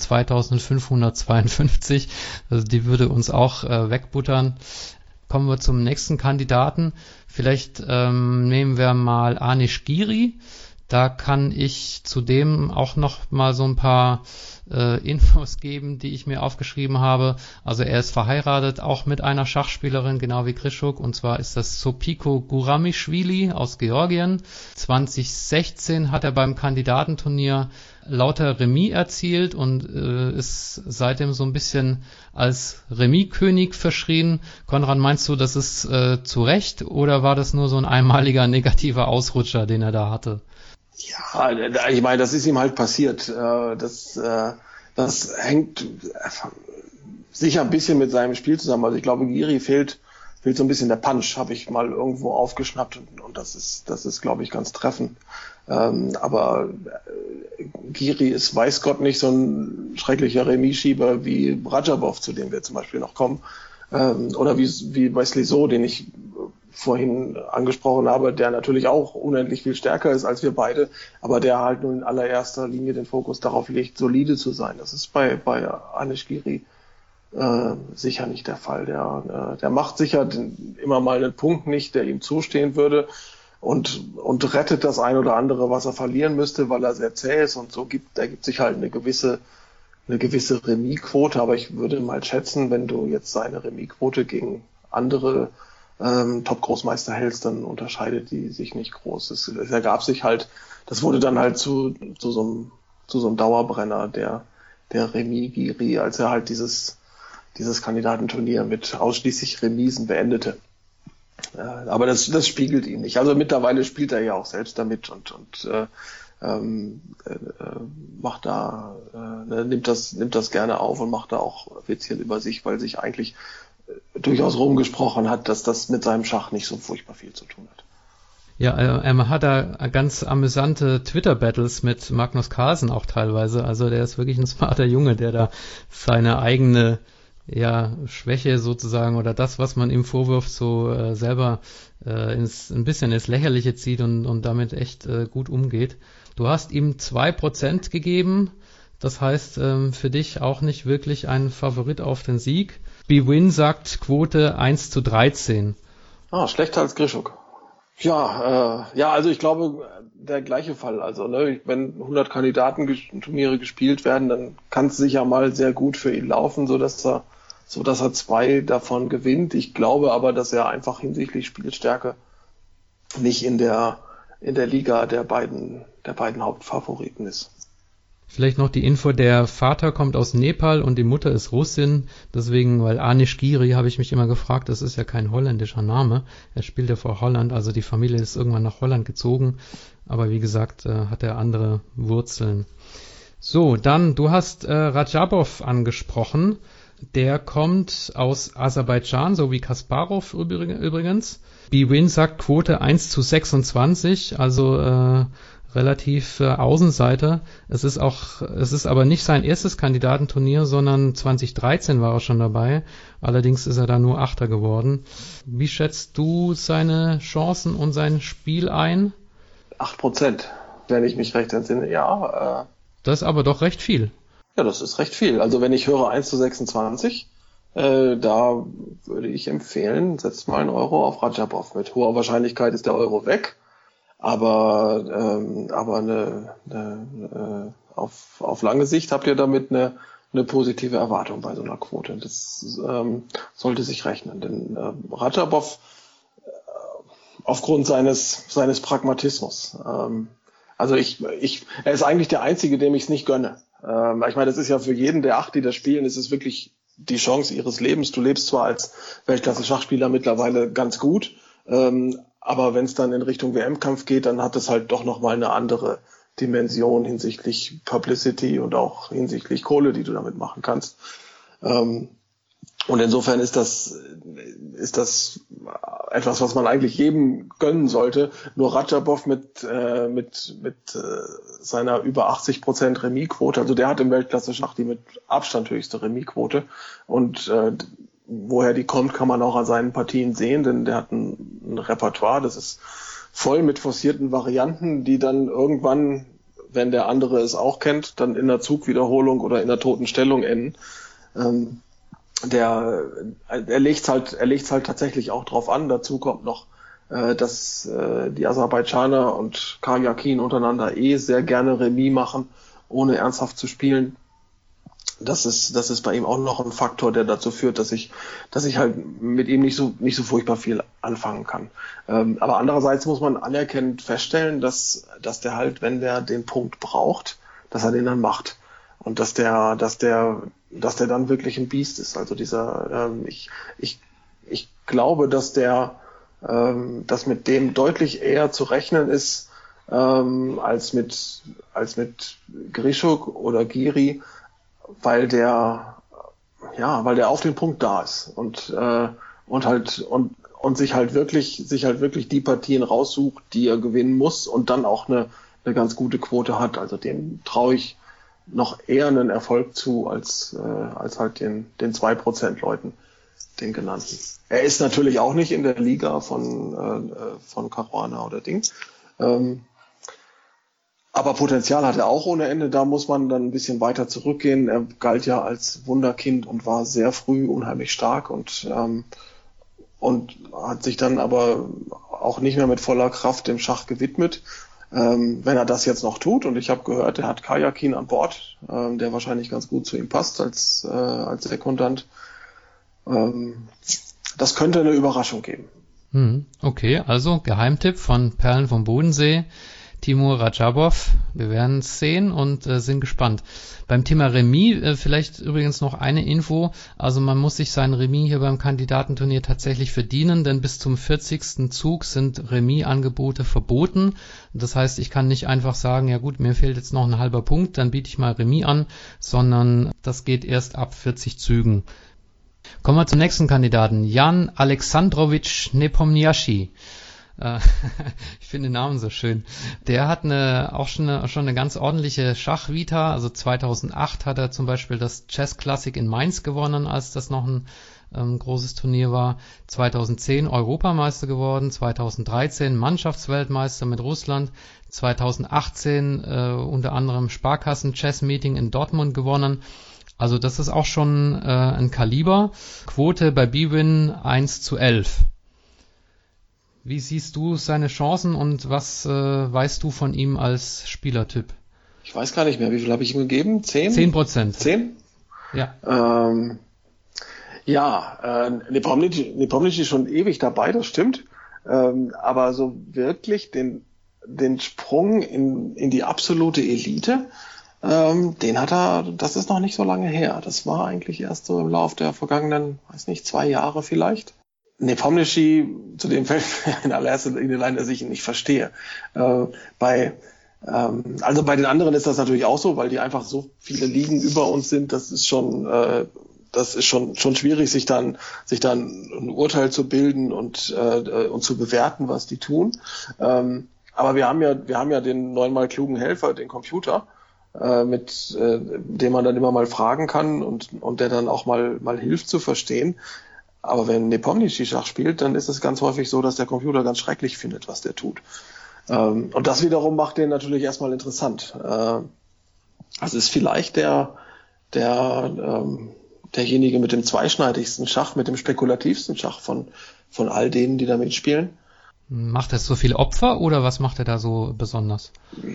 zweitausendfünfhundertzweiundfünfzig. Also die würde uns auch äh, wegbuttern. Kommen wir zum nächsten Kandidaten. Vielleicht ähm, nehmen wir mal Anish Giri. Da kann ich zudem auch noch mal so ein paar äh, Infos geben, die ich mir aufgeschrieben habe. Also er ist verheiratet, auch mit einer Schachspielerin, genau wie Grischuk, und zwar ist das Sopiko Guramischwili aus Georgien. zwanzig sechzehn hat er beim Kandidatenturnier lauter Remis erzielt und äh, ist seitdem so ein bisschen als Remis-König verschrien. Konrad, meinst du, das ist äh, zu Recht oder war das nur so ein einmaliger negativer Ausrutscher, den er da hatte? Ja, ich meine, das ist ihm halt passiert. Das, das hängt sicher ein bisschen mit seinem Spiel zusammen. Also ich glaube, Giri fehlt, fehlt so ein bisschen der Punch, habe ich mal irgendwo aufgeschnappt und, und das ist, das ist, glaube ich, ganz treffend. Aber Giri ist, weiß Gott, nicht so ein schrecklicher Remis-Schieber wie Radjabov, zu dem wir zum Beispiel noch kommen. Oder wie, wie Wesley So, den ich vorhin angesprochen habe, der natürlich auch unendlich viel stärker ist als wir beide, aber der halt nur in allererster Linie den Fokus darauf legt, solide zu sein. Das ist bei, bei Anish Giri äh, sicher nicht der Fall. Der, äh, der macht sicher den, immer mal einen Punkt nicht, der ihm zustehen würde und, und rettet das ein oder andere, was er verlieren müsste, weil er sehr zäh ist und so gibt, da gibt sich halt eine gewisse eine gewisse Remis-Quote, aber ich würde mal schätzen, wenn du jetzt seine Remis-Quote gegen andere ähm, Top-Großmeister hältst, dann unterscheidet die sich nicht groß. Es, es ergab sich halt, das wurde dann halt zu, zu so einem, zu so einem Dauerbrenner, der, der Remis-Giri, als er halt dieses, dieses Kandidatenturnier mit ausschließlich Remisen beendete. Äh, aber das, das spiegelt ihn nicht. Also mittlerweile spielt er ja auch selbst damit und, und, äh, ähm, äh, macht da, äh, nimmt das, nimmt das gerne auf und macht da auch offiziell über sich, weil sich eigentlich durchaus rumgesprochen hat, dass das mit seinem Schach nicht so furchtbar viel zu tun hat. Ja, er hat da ganz amüsante Twitter-Battles mit Magnus Carlsen auch teilweise. Also der ist wirklich ein smarter Junge, der da seine eigene ja, Schwäche sozusagen oder das, was man ihm vorwirft, so äh, selber äh, ins, ein bisschen ins Lächerliche zieht und, und damit echt äh, gut umgeht. Du hast ihm zwei Prozent gegeben, das heißt ähm, für dich auch nicht wirklich ein Favorit auf den Sieg. Bwin sagt Quote eins zu dreizehn. Ah, schlechter als Grischuk. Ja, äh, ja, also ich glaube, der gleiche Fall. Also, ne, wenn hundert Kandidatenturniere gespielt werden, dann kann es sicher mal sehr gut für ihn laufen, so dass er, so dass er zwei davon gewinnt. Ich glaube aber, dass er einfach hinsichtlich Spielstärke nicht in der in der Liga der beiden der beiden Hauptfavoriten ist. Vielleicht noch die Info, der Vater kommt aus Nepal und die Mutter ist Russin, deswegen, weil Anish Giri, habe ich mich immer gefragt, das ist ja kein holländischer Name, er spielt ja vor Holland, also die Familie ist irgendwann nach Holland gezogen, aber wie gesagt, äh, hat er andere Wurzeln. So, dann, du hast äh, Radjabov angesprochen, der kommt aus Aserbaidschan, so wie Kasparov übrigens. Bwin sagt Quote eins zu sechsundzwanzig, also äh, relativ äh, Außenseiter. Es ist auch, es ist aber nicht sein erstes Kandidatenturnier, sondern zwanzig dreizehn war er schon dabei. Allerdings ist er da nur Achter geworden. Wie schätzt du seine Chancen und sein Spiel ein? Acht Prozent, wenn ich mich recht entsinne, ja. Äh, das ist aber doch recht viel. Ja, das ist recht viel. Also wenn ich höre eins zu sechsundzwanzig, äh, da würde ich empfehlen, setzt mal einen Euro auf Radjabov. Mit hoher Wahrscheinlichkeit ist der Euro weg. Aber ähm, aber eine, eine, äh, auf auf lange Sicht habt ihr damit eine eine positive Erwartung bei so einer Quote. Das ähm, sollte sich rechnen, denn äh, Radjabov äh, aufgrund seines seines Pragmatismus, ähm, also ich ich er ist eigentlich der Einzige, dem ich es nicht gönne. Ähm, ich meine, das ist ja für jeden der acht, die das spielen, ist es wirklich die Chance ihres Lebens. Du lebst zwar als Weltklasse-Schachspieler mittlerweile ganz gut, ähm, aber wenn es dann in Richtung W M-Kampf geht, dann hat es halt doch nochmal eine andere Dimension hinsichtlich Publicity und auch hinsichtlich Kohle, die du damit machen kannst. Ähm, und insofern ist das, ist das etwas, was man eigentlich jedem gönnen sollte. Nur Radjabov mit, äh, mit, mit äh, seiner über achtzig Prozent Remisquote, also der hat im Weltklasse-Schach die mit Abstand höchste Remisquote und äh, woher die kommt, kann man auch an seinen Partien sehen, denn der hat ein, ein Repertoire, das ist voll mit forcierten Varianten, die dann irgendwann, wenn der andere es auch kennt, dann in der Zugwiederholung oder in der toten Stellung enden. Ähm, der, er legt's halt, er legt's halt tatsächlich auch drauf an. Dazu kommt noch, äh, dass äh, die Aserbaidschaner und Karjakin untereinander eh sehr gerne Remis machen, ohne ernsthaft zu spielen. Das ist, das ist bei ihm auch noch ein Faktor, der dazu führt, dass ich, dass ich halt mit ihm nicht so, nicht so furchtbar viel anfangen kann. Ähm, aber andererseits muss man anerkennend feststellen, dass, dass der halt, wenn der den Punkt braucht, dass er den dann macht. Und dass der, dass der, dass der dann wirklich ein Biest ist. Also dieser, ähm, ich, ich, ich glaube, dass der, ähm, dass mit dem deutlich eher zu rechnen ist, ähm, als mit, als mit Grischuk oder Giri, weil der, ja, weil der auf den Punkt da ist und äh, und halt und und sich halt wirklich sich halt wirklich die Partien raussucht, die er gewinnen muss und dann auch eine eine ganz gute Quote hat. Also dem traue ich noch eher einen Erfolg zu als äh, als halt den den zwei Prozent Leuten, den genannten. Er ist natürlich auch nicht in der Liga von äh, von Caruana oder Ding. Ähm, Aber Potenzial hat er auch ohne Ende, da muss man dann ein bisschen weiter zurückgehen. Er galt ja als Wunderkind und war sehr früh unheimlich stark und ähm, und hat sich dann aber auch nicht mehr mit voller Kraft dem Schach gewidmet. Ähm, wenn er das jetzt noch tut, und ich habe gehört, er hat Karjakin an Bord, ähm, der wahrscheinlich ganz gut zu ihm passt als äh, als Sekundant. Ähm, das könnte eine Überraschung geben. Hm, okay, also Geheimtipp von Perlen vom Bodensee. Timur Radjabov, wir werden es sehen und äh, sind gespannt. Beim Thema Remis äh, vielleicht übrigens noch eine Info, also man muss sich sein Remis hier beim Kandidatenturnier tatsächlich verdienen, denn bis zum vierzigsten Zug sind Remis-Angebote verboten. Das heißt, ich kann nicht einfach sagen, ja gut, mir fehlt jetzt noch ein halber Punkt, dann biete ich mal Remis an, sondern das geht erst ab vierzig Zügen. Kommen wir zum nächsten Kandidaten, Jan Alexandrowitsch Nepomniachtchi. Äh, ich finde den Namen so schön. Der hat eine, auch schon eine, schon eine ganz ordentliche Schachvita. Also zweitausendacht hat er zum Beispiel das Chess Classic in Mainz gewonnen, als das noch ein ähm, großes Turnier war. zweitausendzehn Europameister geworden, zweitausenddreizehn Mannschaftsweltmeister mit Russland, zweitausendachtzehn äh, unter anderem Sparkassen-Chess-Meeting in Dortmund gewonnen. Also das ist auch schon äh, ein Kaliber. Quote bei B-Win eins zu elf. Wie siehst du seine Chancen und was äh, weißt du von ihm als Spielertyp? Ich weiß gar nicht mehr, wie viel habe ich ihm gegeben? Zehn? Zehn Prozent. Zehn? Ja. Ähm, ja, äh, Nepomniachtchi, Nepomniachtchi ist schon ewig dabei, das stimmt. Ähm, aber so wirklich den, den Sprung in, in die absolute Elite, ähm, den hat er, das ist noch nicht so lange her. Das war eigentlich erst so im Lauf der vergangenen, weiß nicht, zwei Jahre vielleicht. Nepomniachtchi, zu dem fällt mir in allererster Linie ein, dass ich ihn nicht verstehe. Äh, bei, ähm, also bei den anderen ist das natürlich auch so, weil die einfach so viele Ligen über uns sind. Das ist schon, äh, das ist schon schon schwierig, sich dann sich dann ein Urteil zu bilden und äh, und zu bewerten, was die tun. Ähm, aber wir haben ja wir haben ja den neunmal klugen Helfer, den Computer, äh, mit äh, dem man dann immer mal fragen kann und und der dann auch mal mal hilft zu verstehen. Aber wenn Nepomniachtchi Schach spielt, dann ist es ganz häufig so, dass der Computer ganz schrecklich findet, was der tut. Ähm, und das wiederum macht den natürlich erstmal interessant. Äh, also ist vielleicht der der ähm, derjenige mit dem zweischneidigsten Schach, mit dem spekulativsten Schach von von all denen, die da mitspielen. Macht er so viele Opfer oder was macht er da so besonders?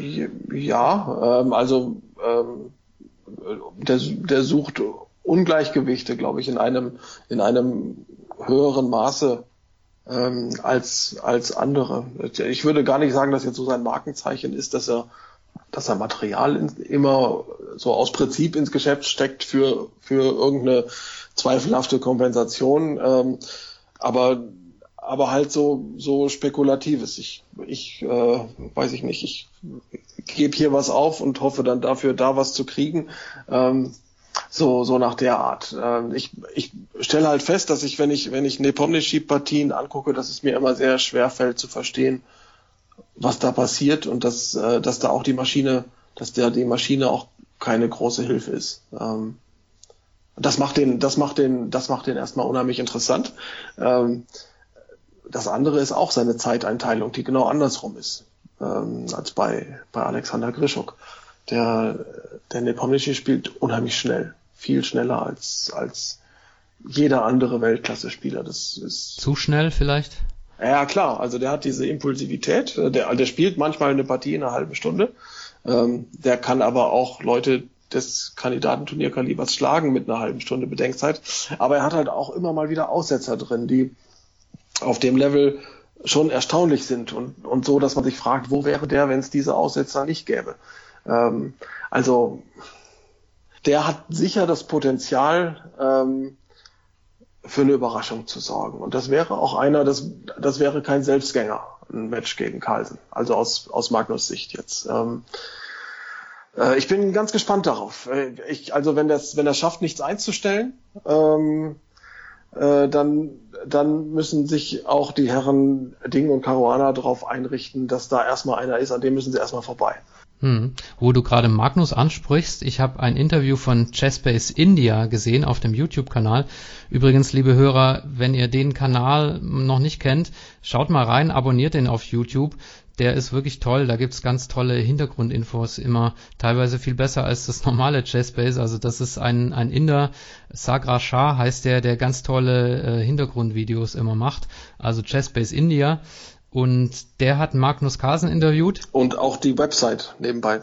Ja, ähm, also ähm, der, der sucht Ungleichgewichte, glaube ich, in einem in einem höheren Maße ähm, als als andere. Ich würde gar nicht sagen, dass jetzt so sein Markenzeichen ist, dass er dass er Material in, immer so aus Prinzip ins Geschäft steckt für für irgendeine zweifelhafte Kompensation, ähm, aber aber halt so so Spekulatives. Ich ich äh, weiß ich nicht. Ich gebe hier was auf und hoffe dann dafür da was zu kriegen. Ähm, So, so nach der Art. Ich, ich stelle halt fest, dass ich, wenn ich, wenn ich Nepomniachtchi-Partien angucke, dass es mir immer sehr schwer fällt zu verstehen, was da passiert und dass, dass da auch die Maschine, dass der die Maschine auch keine große Hilfe ist. Das macht den, das macht den, das macht den erstmal unheimlich interessant. Das andere ist auch seine Zeiteinteilung, die genau andersrum ist, als bei, bei Alexander Grischuk. Der, der Nepomniachtchi spielt unheimlich schnell. Viel schneller als, als jeder andere Weltklasse-Spieler. Das ist. Zu schnell vielleicht? Ja, klar. Also der hat diese Impulsivität. Der, der spielt manchmal eine Partie in einer halben Stunde. Ähm, der kann aber auch Leute des Kandidatenturnierkalibers schlagen mit einer halben Stunde Bedenkzeit. Aber er hat halt auch immer mal wieder Aussetzer drin, die auf dem Level schon erstaunlich sind und, und so, dass man sich fragt, wo wäre der, wenn es diese Aussetzer nicht gäbe? Ähm, also der hat sicher das Potenzial, ähm, für eine Überraschung zu sorgen. Und das wäre auch einer, das, das wäre kein Selbstgänger, ein Match gegen Carlsen. Also aus, aus Magnus Sicht jetzt. Ähm, äh, ich bin ganz gespannt darauf. Ich, also wenn das, wenn das schafft, nichts einzustellen, ähm, äh, dann, dann müssen sich auch die Herren Ding und Caruana darauf einrichten, dass da erstmal einer ist, an dem müssen sie erstmal vorbei. Hm. Wo du gerade Magnus ansprichst, ich habe ein Interview von Chessbase India gesehen auf dem YouTube-Kanal. Übrigens, liebe Hörer, wenn ihr den Kanal noch nicht kennt, schaut mal rein, abonniert den auf YouTube. Der ist wirklich toll, da gibt's ganz tolle Hintergrundinfos, immer teilweise viel besser als das normale Chessbase. Also das ist ein ein Inder, Sagra Shah heißt der, der ganz tolle äh, Hintergrundvideos immer macht. Also Chessbase India. Und der hat Magnus Carlsen interviewt. Und auch die Website nebenbei.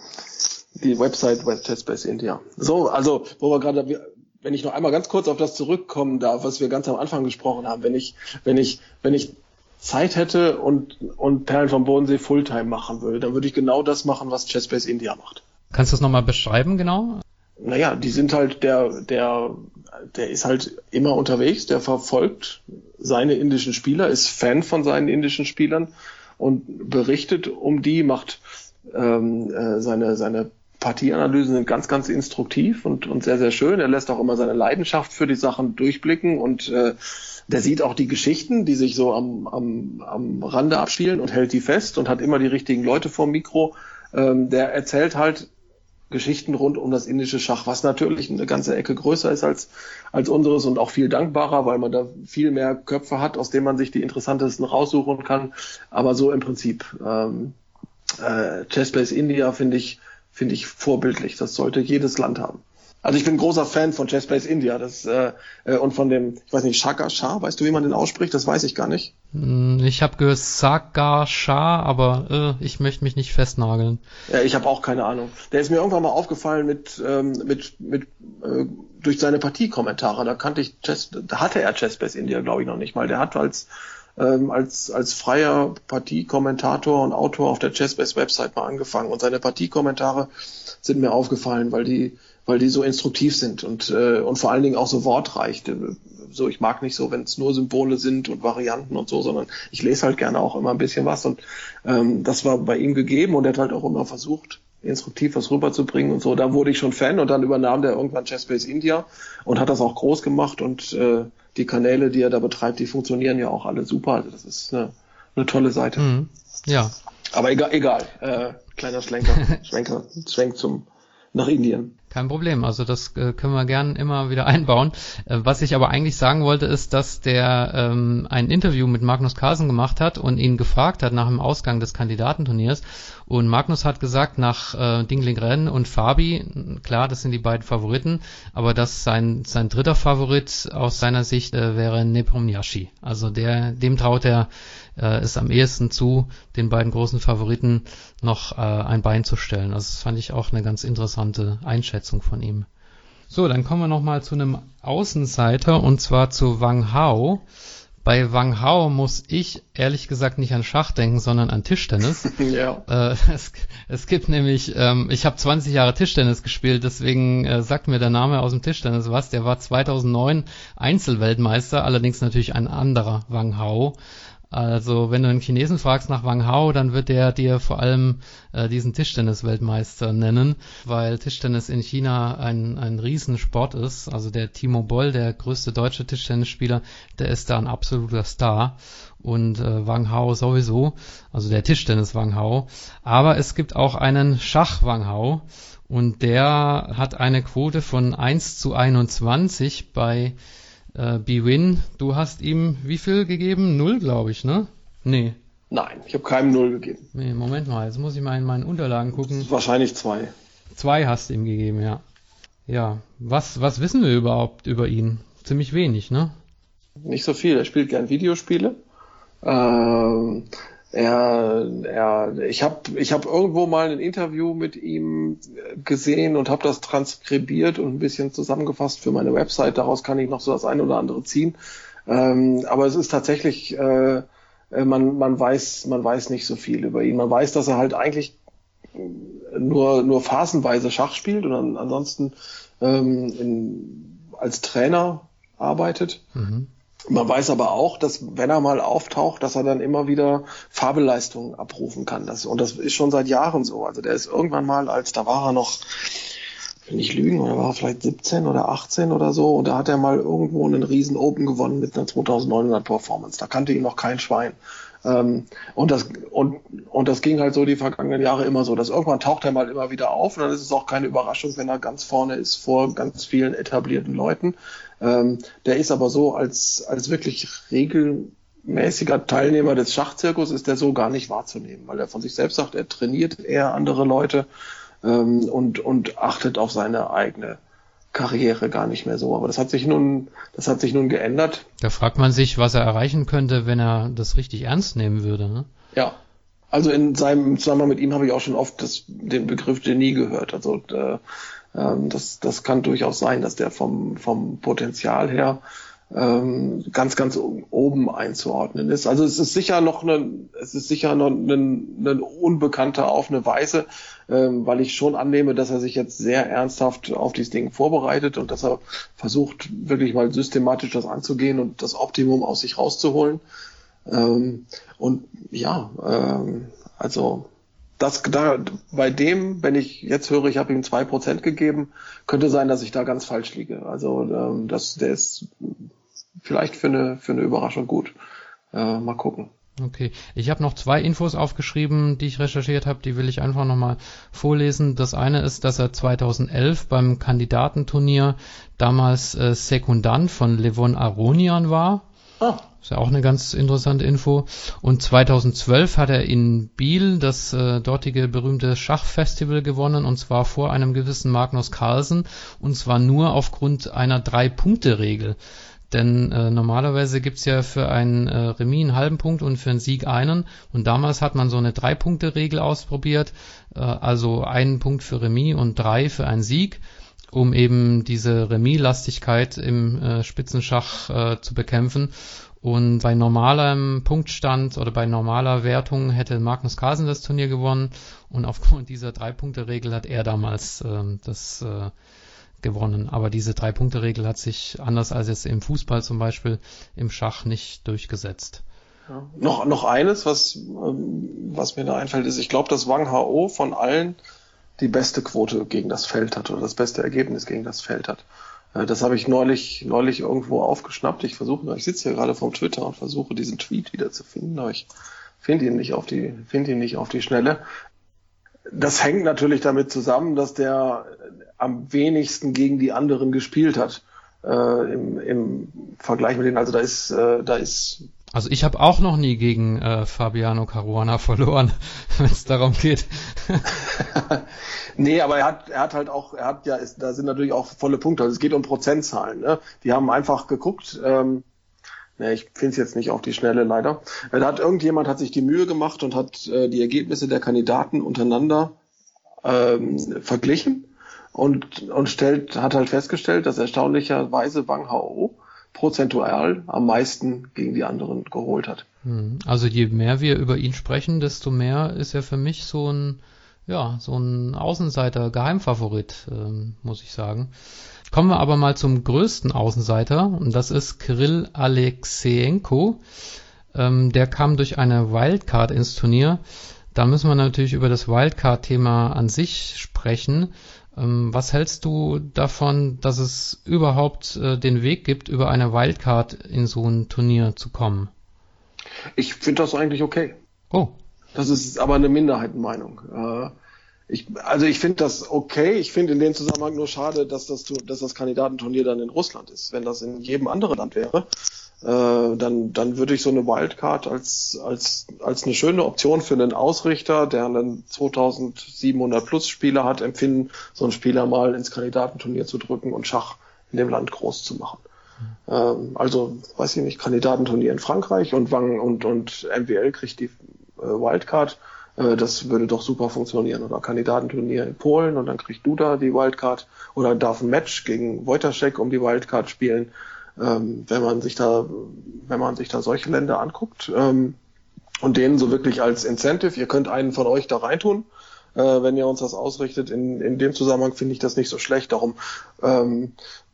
Die Website Chessbase India. So, also, wo wir gerade, wenn ich noch einmal ganz kurz auf das zurückkommen darf, was wir ganz am Anfang gesprochen haben, wenn ich, wenn ich, wenn ich Zeit hätte und, und Perlen vom Bodensee Fulltime machen würde, dann würde ich genau das machen, was Chessbase India macht. Kannst du das nochmal beschreiben, genau? Naja, die sind halt, der, der, der ist halt immer unterwegs, der verfolgt seine indischen Spieler, ist Fan von seinen indischen Spielern und berichtet um die, macht ähm, äh, seine, seine Partieanalysen sind ganz, ganz instruktiv und, und sehr, sehr schön. Er lässt auch immer seine Leidenschaft für die Sachen durchblicken und äh, der sieht auch die Geschichten, die sich so am, am, am Rande abspielen und hält die fest und hat immer die richtigen Leute vorm Mikro. Ähm, der erzählt halt Geschichten rund um das indische Schach, was natürlich eine ganze Ecke größer ist als, als unseres und auch viel dankbarer, weil man da viel mehr Köpfe hat, aus denen man sich die interessantesten raussuchen kann. Aber so im Prinzip, ähm, äh, Chessbase India finde ich, finde ich vorbildlich. Das sollte jedes Land haben. Also ich bin großer Fan von Chessbase India, das, äh, und von dem, ich weiß nicht, Shaka Shah, weißt du, wie man den ausspricht? Das weiß ich gar nicht. Ich habe gehört Sagar Shah, aber äh, ich möchte mich nicht festnageln. Ja, ich habe auch keine Ahnung. Der ist mir irgendwann mal aufgefallen mit, ähm, mit, mit äh, durch seine Partiekommentare. Da kannte ich Chess, da hatte er Chessbase India, glaube ich, noch nicht mal. Der hat als ähm, als als freier Partiekommentator und Autor auf der Chessbase Website mal angefangen und seine Partiekommentare sind mir aufgefallen, weil die weil die so instruktiv sind und äh, und vor allen Dingen auch so wortreich. So, ich mag nicht so, wenn es nur Symbole sind und Varianten und so, sondern ich lese halt gerne auch immer ein bisschen was und ähm, das war bei ihm gegeben und er hat halt auch immer versucht, instruktiv was rüberzubringen und so. Da wurde ich schon Fan und dann übernahm der irgendwann Chessbase India und hat das auch groß gemacht und äh, die Kanäle, die er da betreibt, die funktionieren ja auch alle super. Also das ist eine, eine tolle Seite. Mhm. Ja. Aber egal, egal. Äh, kleiner Schlenker, Schwenker, Schwenk zum nach Indien. Kein Problem, also das äh, können wir gern immer wieder einbauen. Äh, was ich aber eigentlich sagen wollte, ist, dass der ähm, ein Interview mit Magnus Carlsen gemacht hat und ihn gefragt hat nach dem Ausgang des Kandidatenturniers. Und Magnus hat gesagt, nach äh, Ding Lingren und Fabi, klar, das sind die beiden Favoriten, aber dass sein sein dritter Favorit aus seiner Sicht äh, wäre Nepomniachtchi. Also der, dem traut er äh, es am ehesten zu, den beiden großen Favoriten noch äh, ein Bein zu stellen. Also das fand ich auch eine ganz interessante Einschätzung von ihm. So, dann kommen wir nochmal zu einem Außenseiter und zwar zu Wang Hao. Bei Wang Hao muss ich ehrlich gesagt nicht an Schach denken, sondern an Tischtennis. Ja. Äh, es, es gibt nämlich, ähm, ich habe zwanzig Jahre Tischtennis gespielt, deswegen äh, sagt mir der Name aus dem Tischtennis was. Der war zweitausendneun Einzelweltmeister, allerdings natürlich ein anderer Wang Hao. Also wenn du einen Chinesen fragst nach Wang Hao, dann wird der dir vor allem äh, diesen Tischtennis-Weltmeister nennen, weil Tischtennis in China ein ein Riesensport ist. Also der Timo Boll, der größte deutsche Tischtennisspieler, der ist da ein absoluter Star. Und äh, Wang Hao sowieso, also der Tischtennis Wang Hao. Aber es gibt auch einen Schach Wang Hao und der hat eine Quote von eins zu einundzwanzig bei Äh, Bwin. Du hast ihm wie viel gegeben? Null, glaube ich, ne? Nee. Nein, ich habe keinem Null gegeben. Nee, Moment mal, jetzt muss ich mal in meinen Unterlagen gucken. Wahrscheinlich zwei. Zwei hast du ihm gegeben, ja. Ja, was was wissen wir überhaupt über ihn? Ziemlich wenig, ne? Nicht so viel. Er spielt gern Videospiele. Ähm, er, er, ich habe ich hab irgendwo mal ein Interview mit ihm gesehen und habe das transkribiert und ein bisschen zusammengefasst für meine Website. Daraus kann ich noch so das eine oder andere ziehen. Ähm, aber es ist tatsächlich, äh, man, man weiß, man weiß nicht so viel über ihn. Man weiß, dass er halt eigentlich nur, nur phasenweise Schach spielt und an, ansonsten ähm, in, als Trainer arbeitet. Mhm. Man weiß aber auch, dass wenn er mal auftaucht, dass er dann immer wieder Fabelleistungen abrufen kann. Das, und das ist schon seit Jahren so. Also der ist irgendwann mal, als da war er noch, will nicht lügen, oder war er vielleicht siebzehn oder achtzehn oder so, und da hat er mal irgendwo einen riesen Open gewonnen mit einer zweitausendneunhundert Performance. Da kannte ihn noch kein Schwein. Ähm, und das und und das ging halt so die vergangenen Jahre immer so, dass irgendwann taucht er mal immer wieder auf und dann ist es auch keine Überraschung, wenn er ganz vorne ist vor ganz vielen etablierten Leuten. Ähm, der ist aber so als als wirklich regelmäßiger Teilnehmer des Schachzirkus ist der so gar nicht wahrzunehmen, weil er von sich selbst sagt, er trainiert eher andere Leute ähm, und und achtet auf seine eigene Karriere gar nicht mehr so. Aber das hat sich nun, das hat sich nun geändert. Da fragt man sich, was er erreichen könnte, wenn er das richtig ernst nehmen würde, ne? Ja. Also in seinem Zusammenhang mit ihm habe ich auch schon oft das, den Begriff Genie gehört. Also äh, das, das kann durchaus sein, dass der vom, vom Potenzial her ähm, ganz, ganz oben einzuordnen ist. Also es ist sicher noch eine, es ist sicher noch ein, ein Unbekannter auf eine Weise, ähm, weil ich schon annehme, dass er sich jetzt sehr ernsthaft auf dieses Ding vorbereitet und dass er versucht, wirklich mal systematisch das anzugehen und das Optimum aus sich rauszuholen. Ähm, und ja, ähm, also das da bei dem, wenn ich jetzt höre, ich habe ihm zwei Prozent gegeben, könnte sein, dass ich da ganz falsch liege. Also ähm, das, der ist vielleicht für eine, für eine Überraschung gut. Äh, mal gucken. Okay, ich habe noch zwei Infos aufgeschrieben, die ich recherchiert habe, die will ich einfach nochmal vorlesen. Das eine ist, dass er zweitausendelf beim Kandidatenturnier damals äh, Sekundant von Levon Aronian war. Ah. Ist ja auch eine ganz interessante Info. Und zweitausendzwölf hat er in Biel das äh, dortige berühmte Schachfestival gewonnen, und zwar vor einem gewissen Magnus Carlsen, und zwar nur aufgrund einer Drei-Punkte-Regel. Denn äh, normalerweise gibt's ja für ein äh, Remis einen halben Punkt und für einen Sieg einen. Und damals hat man so eine Drei-Punkte-Regel ausprobiert, äh, also einen Punkt für Remis und drei für einen Sieg, um eben diese Remis-Lastigkeit im äh, Spitzenschach äh, zu bekämpfen. Und bei normalem Punktstand oder bei normaler Wertung hätte Magnus Carlsen das Turnier gewonnen. Und aufgrund dieser Drei-Punkte-Regel hat er damals äh, das äh, gewonnen. Aber diese Drei-Punkte-Regel hat sich, anders als jetzt im Fußball zum Beispiel, im Schach nicht durchgesetzt. Ja. Noch, noch eines, was, was mir da einfällt, ist, ich glaube, dass Wang Hao von allen die beste Quote gegen das Feld hat oder das beste Ergebnis gegen das Feld hat. Das habe ich neulich, neulich irgendwo aufgeschnappt. Ich versuche, ich sitze hier gerade vom Twitter und versuche, diesen Tweet wieder zu finden, aber ich finde ihn nicht auf die, finde ihn nicht auf die Schnelle. Das hängt natürlich damit zusammen, dass der am wenigsten gegen die anderen gespielt hat, äh, im, im Vergleich mit denen. Also da ist, äh, da ist. Also ich habe auch noch nie gegen äh, Fabiano Caruana verloren, wenn es darum geht. Nee, aber er hat, er hat halt auch, er hat ja, ist, da sind natürlich auch volle Punkte. Also es geht um Prozentzahlen. Ne? Die haben einfach geguckt. Ähm, ne, ich finde es jetzt nicht auf die Schnelle leider. Da hat irgendjemand hat sich die Mühe gemacht und hat äh, die Ergebnisse der Kandidaten untereinander ähm, verglichen. Und, und stellt, hat halt festgestellt, dass erstaunlicherweise Wang Hao prozentual am meisten gegen die anderen geholt hat. Also je mehr wir über ihn sprechen, desto mehr ist er für mich so ein, ja, so ein Außenseiter-Geheimfavorit, ähm, muss ich sagen. Kommen wir aber mal zum größten Außenseiter, und das ist Kirill Alexejenko. Ähm, der kam durch eine Wildcard ins Turnier. Da müssen wir natürlich über das Wildcard-Thema an sich sprechen. Was hältst du davon, dass es überhaupt äh, den Weg gibt, über eine Wildcard in so ein Turnier zu kommen? Ich finde das eigentlich okay. Oh. Das ist aber eine Minderheitenmeinung. Äh, ich, also ich finde das okay. Ich finde in dem Zusammenhang nur schade, dass das, dass das Kandidatenturnier dann in Russland ist. Wenn das in jedem anderen Land wäre, äh, dann, dann würde ich so eine Wildcard als, als, als eine schöne Option für einen Ausrichter, der einen zweitausendsiebenhundert plus Spieler hat, empfinden, so einen Spieler mal ins Kandidatenturnier zu drücken und Schach in dem Land groß zu machen. Mhm. Ähm, also, weiß ich nicht, Kandidatenturnier in Frankreich und Wang und, und M W L kriegt die äh, Wildcard. Äh, das würde doch super funktionieren. Oder Kandidatenturnier in Polen und dann kriegt Duda die Wildcard oder darf ein Match gegen Wojtaszek um die Wildcard spielen. Ähm, wenn man sich da, wenn man sich da solche Länder anguckt, ähm, und denen so wirklich als Incentive, ihr könnt einen von euch da reintun, äh, wenn ihr uns das ausrichtet. In, in dem Zusammenhang finde ich das nicht so schlecht. Darum, ähm,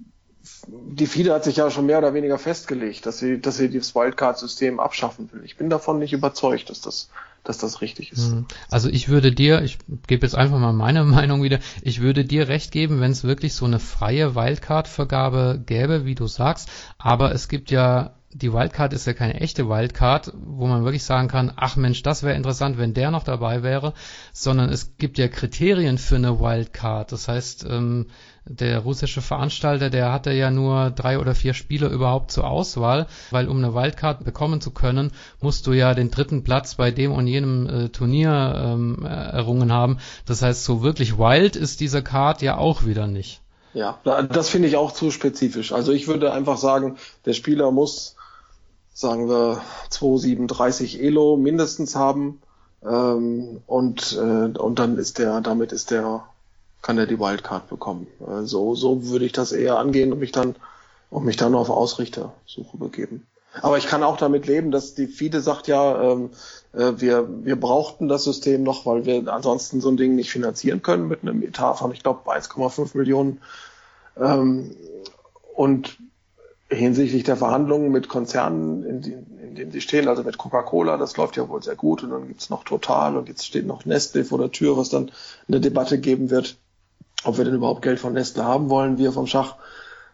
die FIDE hat sich ja schon mehr oder weniger festgelegt, dass sie, dass sie das Wildcard-System abschaffen will. Ich bin davon nicht überzeugt, dass das, dass das richtig ist. Also ich würde dir, ich gebe jetzt einfach mal meine Meinung wieder, ich würde dir recht geben, wenn es wirklich so eine freie Wildcard-Vergabe gäbe, wie du sagst, aber es gibt ja, die Wildcard ist ja keine echte Wildcard, wo man wirklich sagen kann, ach Mensch, das wäre interessant, wenn der noch dabei wäre, sondern es gibt ja Kriterien für eine Wildcard. Das heißt, ähm, der russische Veranstalter, der hatte ja nur drei oder vier Spieler überhaupt zur Auswahl, weil um eine Wildcard bekommen zu können, musst du ja den dritten Platz bei dem und jenem äh, Turnier ähm, errungen haben. Das heißt, so wirklich wild ist diese Card ja auch wieder nicht. Ja, das finde ich auch zu spezifisch. Also ich würde einfach sagen, der Spieler muss, sagen wir, zwei siebenunddreißig Elo mindestens haben, ähm, und äh, und dann ist der, damit ist der, kann er die Wildcard bekommen. Also so würde ich das eher angehen und mich dann und mich dann auf Ausrichtersuche begeben. Aber ich kann auch damit leben, dass die FIDE sagt ja, ähm, äh, wir wir brauchten das System noch, weil wir ansonsten so ein Ding nicht finanzieren können mit einem Etat von, ich glaube, eins Komma fünf Millionen. Ähm, und hinsichtlich der Verhandlungen mit Konzernen, in, die, in denen sie stehen, also mit Coca-Cola, das läuft ja wohl sehr gut. Und dann gibt's noch Total und jetzt steht noch Nestle vor der Tür, was dann eine Debatte geben wird, ob wir denn überhaupt Geld von Nestle haben wollen, wir vom Schach.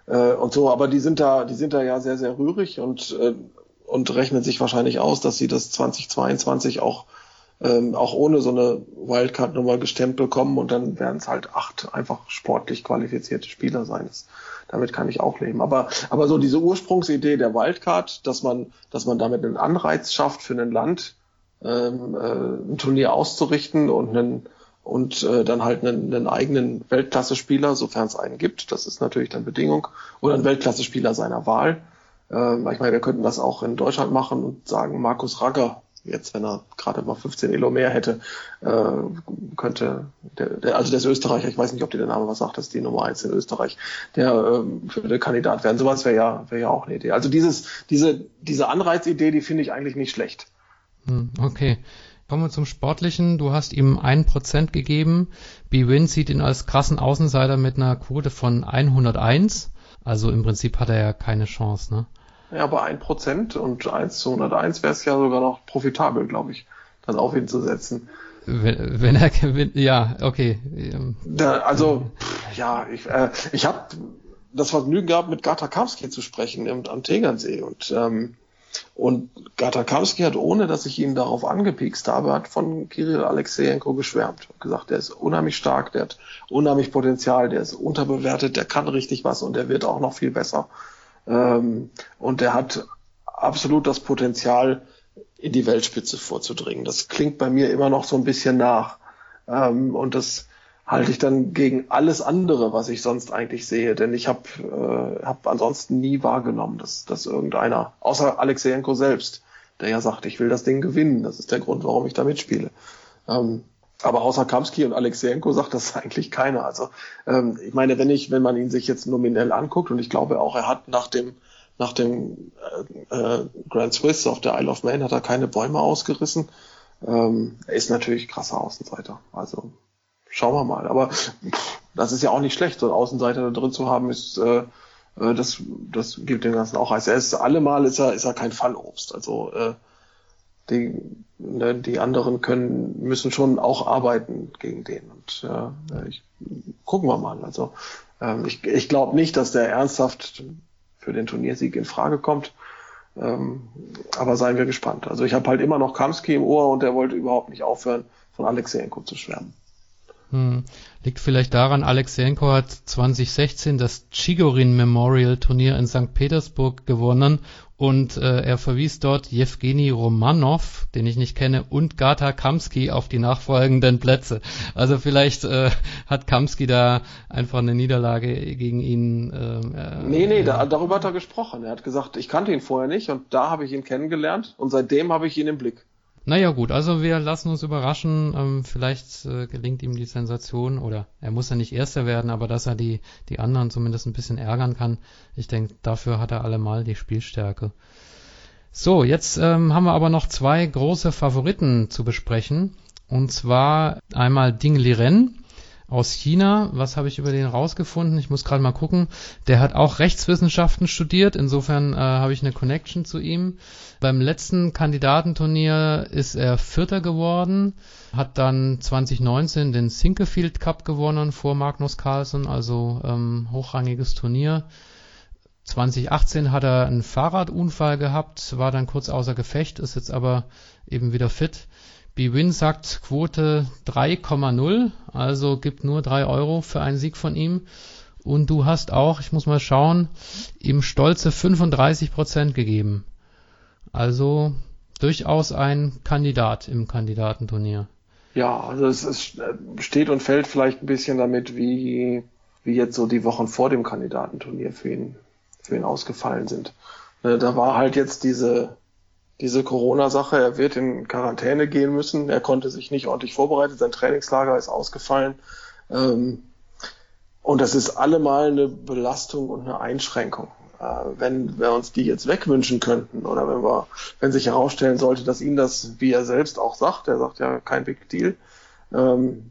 äh, und so, aber die sind da, die sind da ja sehr, sehr rührig und, äh, und rechnen sich wahrscheinlich aus, dass sie das zweitausendzweiundzwanzig auch, ähm, auch ohne so eine Wildcard-Nummer gestemmt bekommen und dann werden es halt acht einfach sportlich qualifizierte Spieler sein. Das, damit kann ich auch leben. Aber, aber so diese Ursprungsidee der Wildcard, dass man, dass man damit einen Anreiz schafft für ein Land, ähm, äh, ein Turnier auszurichten und einen, und äh, dann halt einen, einen eigenen Weltklasse-Spieler, sofern es einen gibt, das ist natürlich dann Bedingung, oder einen Weltklasse-Spieler seiner Wahl. Ähm, ich meine, wir könnten das auch in Deutschland machen und sagen, Markus Ragger, jetzt wenn er gerade mal fünfzehn Elo mehr hätte, äh, könnte, der, der, also der ist Österreicher, ich weiß nicht, ob dir der Name was sagt, das ist die Nummer eins in Österreich, der ähm, für den Kandidat werden. Sowas wäre ja, wäre ja auch eine Idee. Also dieses, diese, diese Anreizidee, die finde ich eigentlich nicht schlecht. Okay. Kommen wir zum Sportlichen. Du hast ihm ein Prozent gegeben. B-Win sieht ihn als krassen Außenseiter mit einer Quote von hunderteins. Also im Prinzip hat er ja keine Chance, ne? Ja, aber ein Prozent und eins zu hunderteins wäre es ja sogar noch profitabel, glaube ich, dann auf ihn zu setzen. Wenn, wenn er gewinnt, ja, okay. Da, also, ja, ich, äh, ich habe das Vergnügen gehabt, mit Gata Kamsky zu sprechen im, am Tegernsee und ähm, Und Gata Kamsky hat, ohne dass ich ihn darauf angepiekst habe, hat von Kirill Alexejenko geschwärmt. Hat gesagt, der ist unheimlich stark, der hat unheimlich Potenzial, der ist unterbewertet, der kann richtig was und der wird auch noch viel besser. Ähm, und der hat absolut das Potenzial, in die Weltspitze vorzudringen. Das klingt bei mir immer noch so ein bisschen nach. Ähm, und das halte ich dann gegen alles andere, was ich sonst eigentlich sehe. Denn ich habe äh, hab ansonsten nie wahrgenommen, dass, dass irgendeiner, außer Alexejenko selbst, der ja sagt, ich will das Ding gewinnen. Das ist der Grund, warum ich da mitspiele. Ähm, aber außer Kamsky und Alexejenko sagt das eigentlich keiner. Also ähm, ich meine, wenn ich, wenn man ihn sich jetzt nominell anguckt, und ich glaube auch, er hat nach dem nach dem äh, äh, Grand Swiss auf der Isle of Man hat er keine Bäume ausgerissen. Ähm, er ist natürlich krasser Außenseiter. Also schauen wir mal. Aber pff, das ist ja auch nicht schlecht, so einen Außenseiter da drin zu haben, ist äh, das das gibt dem Ganzen auch Reiz. Er ist allemal ist er ist er kein Fallobst. Also äh, die ne, die anderen können müssen schon auch arbeiten gegen den. Und äh, ich, gucken wir mal. Also ähm, ich ich glaube nicht, dass der ernsthaft für den Turniersieg in Frage kommt. Ähm, aber seien wir gespannt. Also ich habe halt immer noch Kamsky im Ohr und der wollte überhaupt nicht aufhören, von Alexejenko zu schwärmen. Hm. Liegt vielleicht daran, Alexejenko hat zwanzig sechzehn das Chigorin Memorial Turnier in Sankt Petersburg gewonnen und äh, er verwies dort Jewgeni Romanov, den ich nicht kenne, und Gata Kamsky auf die nachfolgenden Plätze. Also vielleicht äh, hat Kamsky da einfach eine Niederlage gegen ihn. Äh, nee, nee, da, darüber hat er gesprochen. Er hat gesagt, ich kannte ihn vorher nicht und da habe ich ihn kennengelernt und seitdem habe ich ihn im Blick. Naja gut, also wir lassen uns überraschen, ähm, vielleicht äh, gelingt ihm die Sensation oder er muss ja nicht Erster werden, aber dass er die die anderen zumindest ein bisschen ärgern kann. Ich denke, dafür hat er allemal die Spielstärke. So, jetzt ähm, haben wir aber noch zwei große Favoriten zu besprechen und zwar einmal Ding Liren aus China. Was habe ich über den rausgefunden? Ich muss gerade mal gucken. Der hat auch Rechtswissenschaften studiert. Insofern äh, habe ich eine Connection zu ihm. Beim letzten Kandidatenturnier ist er Vierter geworden, hat dann zwanzig neunzehn den Sinquefield Cup gewonnen vor Magnus Carlsen, also ähm, hochrangiges Turnier. zwanzig achtzehn hat er einen Fahrradunfall gehabt, war dann kurz außer Gefecht, ist jetzt aber eben wieder fit. B-Win sagt Quote drei Komma null, also gibt nur drei Euro für einen Sieg von ihm. Und du hast auch, ich muss mal schauen, ihm stolze fünfunddreißig Prozent gegeben. Also durchaus ein Kandidat im Kandidatenturnier. Ja, also es, es steht und fällt vielleicht ein bisschen damit, wie, wie jetzt so die Wochen vor dem Kandidatenturnier für ihn, für ihn ausgefallen sind. Da war halt jetzt diese Diese Corona-Sache, er wird in Quarantäne gehen müssen, er konnte sich nicht ordentlich vorbereiten, sein Trainingslager ist ausgefallen. Ähm, und das ist allemal eine Belastung und eine Einschränkung. Äh, wenn wir uns die jetzt wegwünschen könnten oder wenn wir, wenn sich herausstellen sollte, dass ihm das, wie er selbst auch sagt, er sagt ja kein Big Deal, ähm,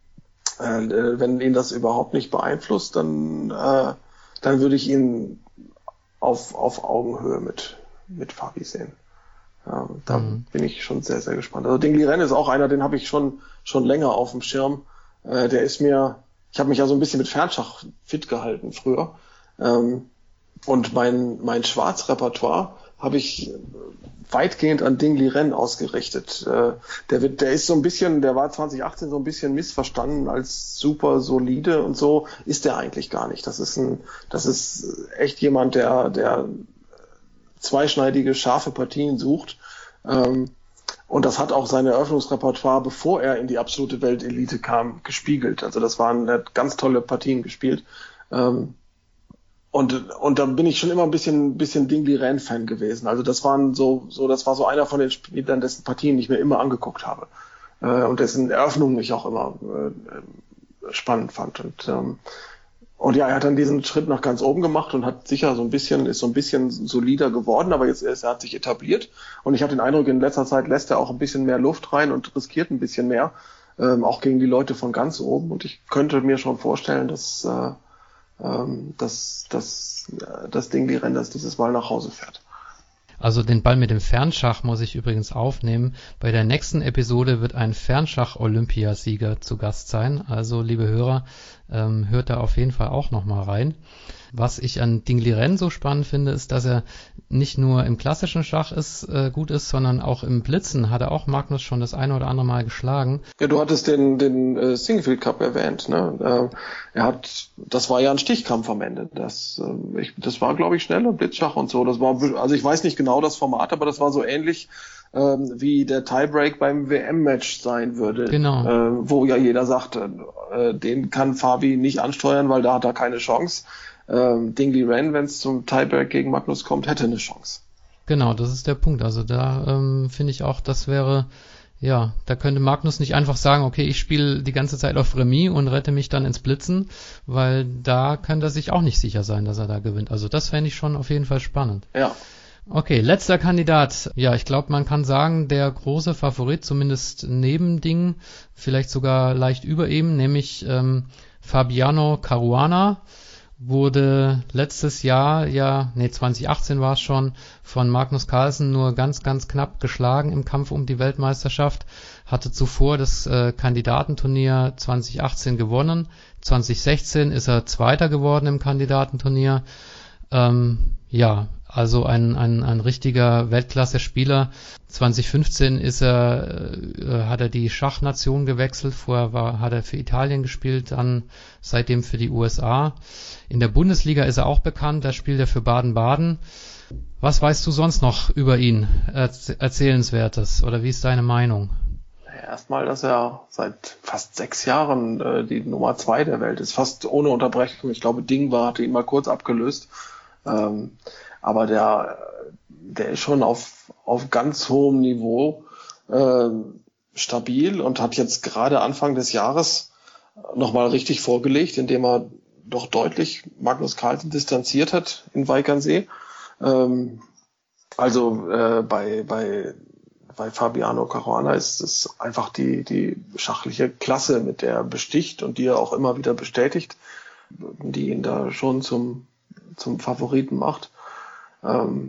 äh, wenn ihn das überhaupt nicht beeinflusst, dann, äh, dann würde ich ihn auf, auf Augenhöhe mit, mit Fabi sehen. Ja, da mhm. bin ich schon sehr, sehr gespannt. Also Ding Liren ist auch einer, den habe ich schon schon länger auf dem Schirm. Äh, der ist mir, ich habe mich ja so ein bisschen mit Fernschach fit gehalten früher. Ähm, und mein, mein Schwarzrepertoire habe ich weitgehend an Ding Liren ausgerichtet. Äh, der wird, der ist so ein bisschen, der war zwanzig achtzehn so ein bisschen missverstanden als super solide und so ist der eigentlich gar nicht. Das ist ein, das ist echt jemand, der, der zweischneidige, scharfe Partien sucht. Ähm, und das hat auch sein Eröffnungsrepertoire, bevor er in die absolute Weltelite kam, gespiegelt. Also das waren, er hat ganz tolle Partien gespielt. Ähm, Und, und da bin ich schon immer ein bisschen, bisschen Ding Liren-Fan gewesen. Also das waren so, so, das war so einer von den Spielern, dessen Partien ich mir immer angeguckt habe. Äh, und dessen Eröffnungen ich auch immer äh, spannend fand. Und, ähm, und ja, er hat dann diesen Schritt nach ganz oben gemacht und hat sicher so ein bisschen, ist so ein bisschen solider geworden, aber jetzt ist, er hat sich etabliert. Und ich habe den Eindruck, in letzter Zeit lässt er auch ein bisschen mehr Luft rein und riskiert ein bisschen mehr, ähm, auch gegen die Leute von ganz oben. Und ich könnte mir schon vorstellen, dass, äh, dass das, das Ding Liren, das dieses Mal nach Hause fährt. Also den Ball mit dem Fernschach muss ich übrigens aufnehmen. Bei der nächsten Episode wird ein Fernschach-Olympiasieger zu Gast sein. Also liebe Hörer, ähm, hört da auf jeden Fall auch nochmal rein. Was ich an Ding Liren so spannend finde, ist, dass er nicht nur im klassischen Schach ist, äh, gut ist, sondern auch im Blitzen hat er auch Magnus schon das eine oder andere Mal geschlagen. Ja, du hattest den, den äh, Singlefield Cup erwähnt, ne? Äh, er hat, das war ja ein Stichkampf am Ende. Das, äh, ich, das war, glaube ich, schneller Blitzschach und so. Das war, also ich weiß nicht genau das Format, aber das war so ähnlich ähm, wie der Tiebreak beim W M-Match sein würde. Genau. Äh, wo ja jeder sagt, äh, den kann Fabi nicht ansteuern, weil da hat er keine Chance. Ähm, Ding Liren, wenn es zum Tiebreak gegen Magnus kommt, hätte eine Chance. Genau, das ist der Punkt. Also da ähm, finde ich auch, das wäre, ja, da könnte Magnus nicht einfach sagen, okay, ich spiele die ganze Zeit auf Remis und rette mich dann ins Blitzen, weil da könnte er sich auch nicht sicher sein, dass er da gewinnt. Also das fände ich schon auf jeden Fall spannend. Ja. Okay, letzter Kandidat. Ja, ich glaube, man kann sagen, der große Favorit, zumindest neben Ding, vielleicht sogar leicht über ihm, nämlich ähm, Fabiano Caruana. Wurde letztes Jahr, ja, nee, zwanzig achtzehn war es schon, von Magnus Carlsen nur ganz, ganz knapp geschlagen im Kampf um die Weltmeisterschaft, hatte zuvor das äh, Kandidatenturnier zwanzig achtzehn gewonnen, zwanzig sechzehn ist er Zweiter geworden im Kandidatenturnier, ähm, ja, also ein, ein, ein richtiger Weltklasse-Spieler. zwanzig fünfzehn ist er, äh, hat er die Schachnation gewechselt, vorher war, hat er für Italien gespielt, dann seitdem für die U S A. In der Bundesliga ist er auch bekannt, da spielt er für Baden-Baden. Was weißt du sonst noch über ihn, Erz- Erzählenswertes, oder wie ist deine Meinung? Erstmal, dass er seit fast sechs Jahren äh, die Nummer zwei der Welt ist, fast ohne Unterbrechung. Ich glaube, Ding war, hatte ihn mal kurz abgelöst. Ähm, aber der, der ist schon auf, auf ganz hohem Niveau äh, stabil und hat jetzt gerade Anfang des Jahres nochmal richtig vorgelegt, indem er doch deutlich Magnus Carlsen distanziert hat in Weikernsee. Ähm, also äh, bei, bei, bei Fabiano Caruana ist es einfach die, die schachliche Klasse, mit der er besticht und die er auch immer wieder bestätigt, die ihn da schon zum, zum Favoriten macht. Ähm,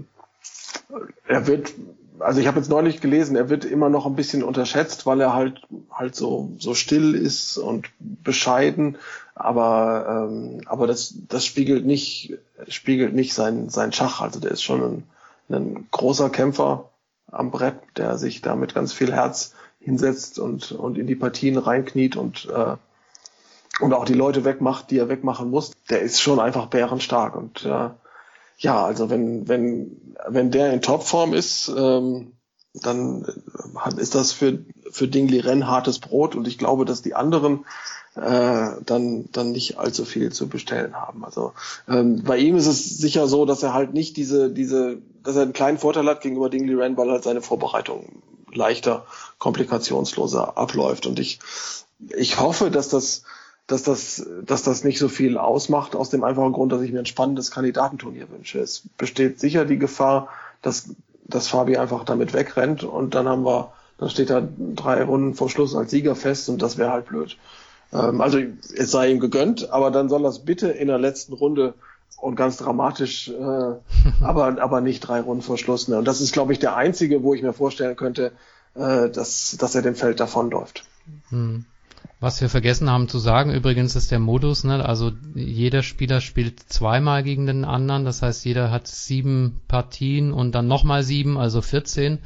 er wird, also ich habe jetzt neulich gelesen, er wird immer noch ein bisschen unterschätzt, weil er halt halt so so still ist und bescheiden, aber ähm, aber das das spiegelt nicht spiegelt nicht sein sein Schach. Also der ist schon ein, ein großer Kämpfer am Brett, der sich da mit ganz viel Herz hinsetzt und und in die Partien reinkniet und äh, und auch die Leute wegmacht, die er wegmachen muss. Der ist schon einfach bärenstark und äh, ja, also wenn wenn wenn der in Topform ist, ähm, dann hat, ist das für für Ding Liren hartes Brot und ich glaube, dass die anderen äh, dann dann nicht allzu viel zu bestellen haben. Also ähm, bei ihm ist es sicher so, dass er halt nicht diese diese, dass er einen kleinen Vorteil hat gegenüber Ding Liren, weil halt seine Vorbereitung leichter, komplikationsloser abläuft und ich ich hoffe, dass das dass das, dass das nicht so viel ausmacht, aus dem einfachen Grund, dass ich mir ein spannendes Kandidatenturnier wünsche. Es besteht sicher die Gefahr, dass, dass Fabi einfach damit wegrennt und dann haben wir, dann steht er drei Runden vor Schluss als Sieger fest und das wäre halt blöd. Ähm, also es sei ihm gegönnt, aber dann soll das bitte in der letzten Runde und ganz dramatisch, äh, aber, aber nicht drei Runden vor Schluss. Ne? Und das ist, glaube ich, der einzige, wo ich mir vorstellen könnte, äh, dass, dass er dem Feld davonläuft. Hm. Was wir vergessen haben zu sagen, übrigens ist der Modus, ne? Also jeder Spieler spielt zweimal gegen den anderen, das heißt, jeder hat sieben Partien und dann nochmal sieben, also vierzehn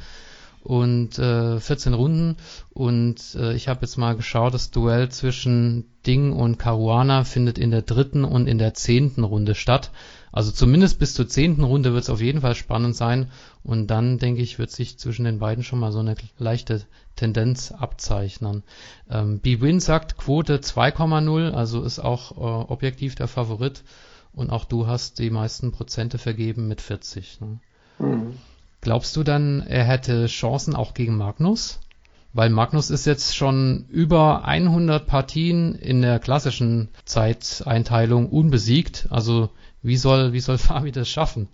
und äh, vierzehn Runden. Und äh, ich habe jetzt mal geschaut, das Duell zwischen Ding und Caruana findet in der dritten und in der zehnten Runde statt. Also zumindest bis zur zehnten Runde wird es auf jeden Fall spannend sein. Und dann, denke ich, wird sich zwischen den beiden schon mal so eine leichte Tendenz abzeichnen. Ähm, B-Win sagt Quote zwei Komma null, also ist auch äh, objektiv der Favorit. Und auch du hast die meisten Prozente vergeben mit vierzig. Ne? Mhm. Glaubst du dann, er hätte Chancen auch gegen Magnus? Weil Magnus ist jetzt schon über hundert Partien in der klassischen Zeiteinteilung unbesiegt. Also wie soll, wie soll Fabi das schaffen?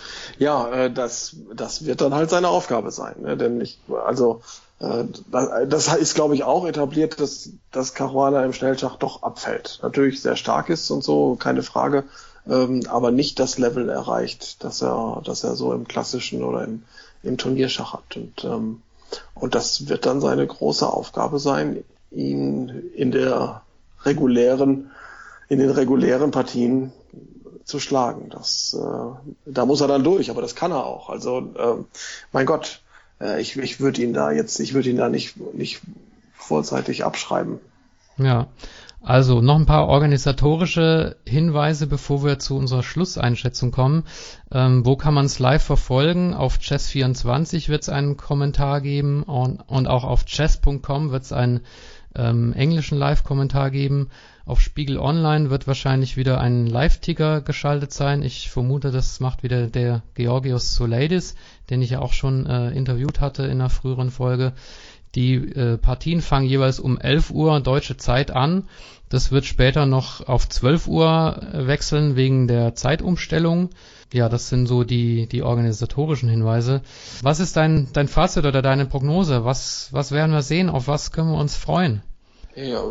Ja, äh, das, das wird dann halt seine Aufgabe sein, ne? Denn ich, also, äh, das ist, glaube ich, auch etabliert, dass, dass Caruana im Schnellschach doch abfällt. Natürlich sehr stark ist und so, keine Frage, ähm, aber nicht das Level erreicht, dass er, dass er so im klassischen oder im, im Turnierschach hat. Und, ähm, und das wird dann seine große Aufgabe sein, ihn in der regulären, in den regulären Partien zu schlagen. Das, äh, da muss er dann durch, aber das kann er auch. Also, äh, mein Gott, äh, ich, ich würde ihn da jetzt, ich würde ihn da nicht, nicht vorzeitig abschreiben. Ja, also noch ein paar organisatorische Hinweise, bevor wir zu unserer Schlusseinschätzung kommen. Ähm, wo kann man es live verfolgen? Auf Chess vierundzwanzig wird es einen Kommentar geben und, und auch auf chess punkt com wird es einen ähm, englischen Live-Kommentar geben. Auf Spiegel Online wird wahrscheinlich wieder ein Live-Ticker geschaltet sein. Ich vermute, das macht wieder der Georgios Soleidis, den ich ja auch schon äh, interviewt hatte in einer früheren Folge. Die äh, Partien fangen jeweils um elf Uhr deutsche Zeit an. Das wird später noch auf zwölf Uhr wechseln wegen der Zeitumstellung. Ja, das sind so die die organisatorischen Hinweise. Was ist dein dein Fazit oder deine Prognose? Was was werden wir sehen? Auf was können wir uns freuen? Ja,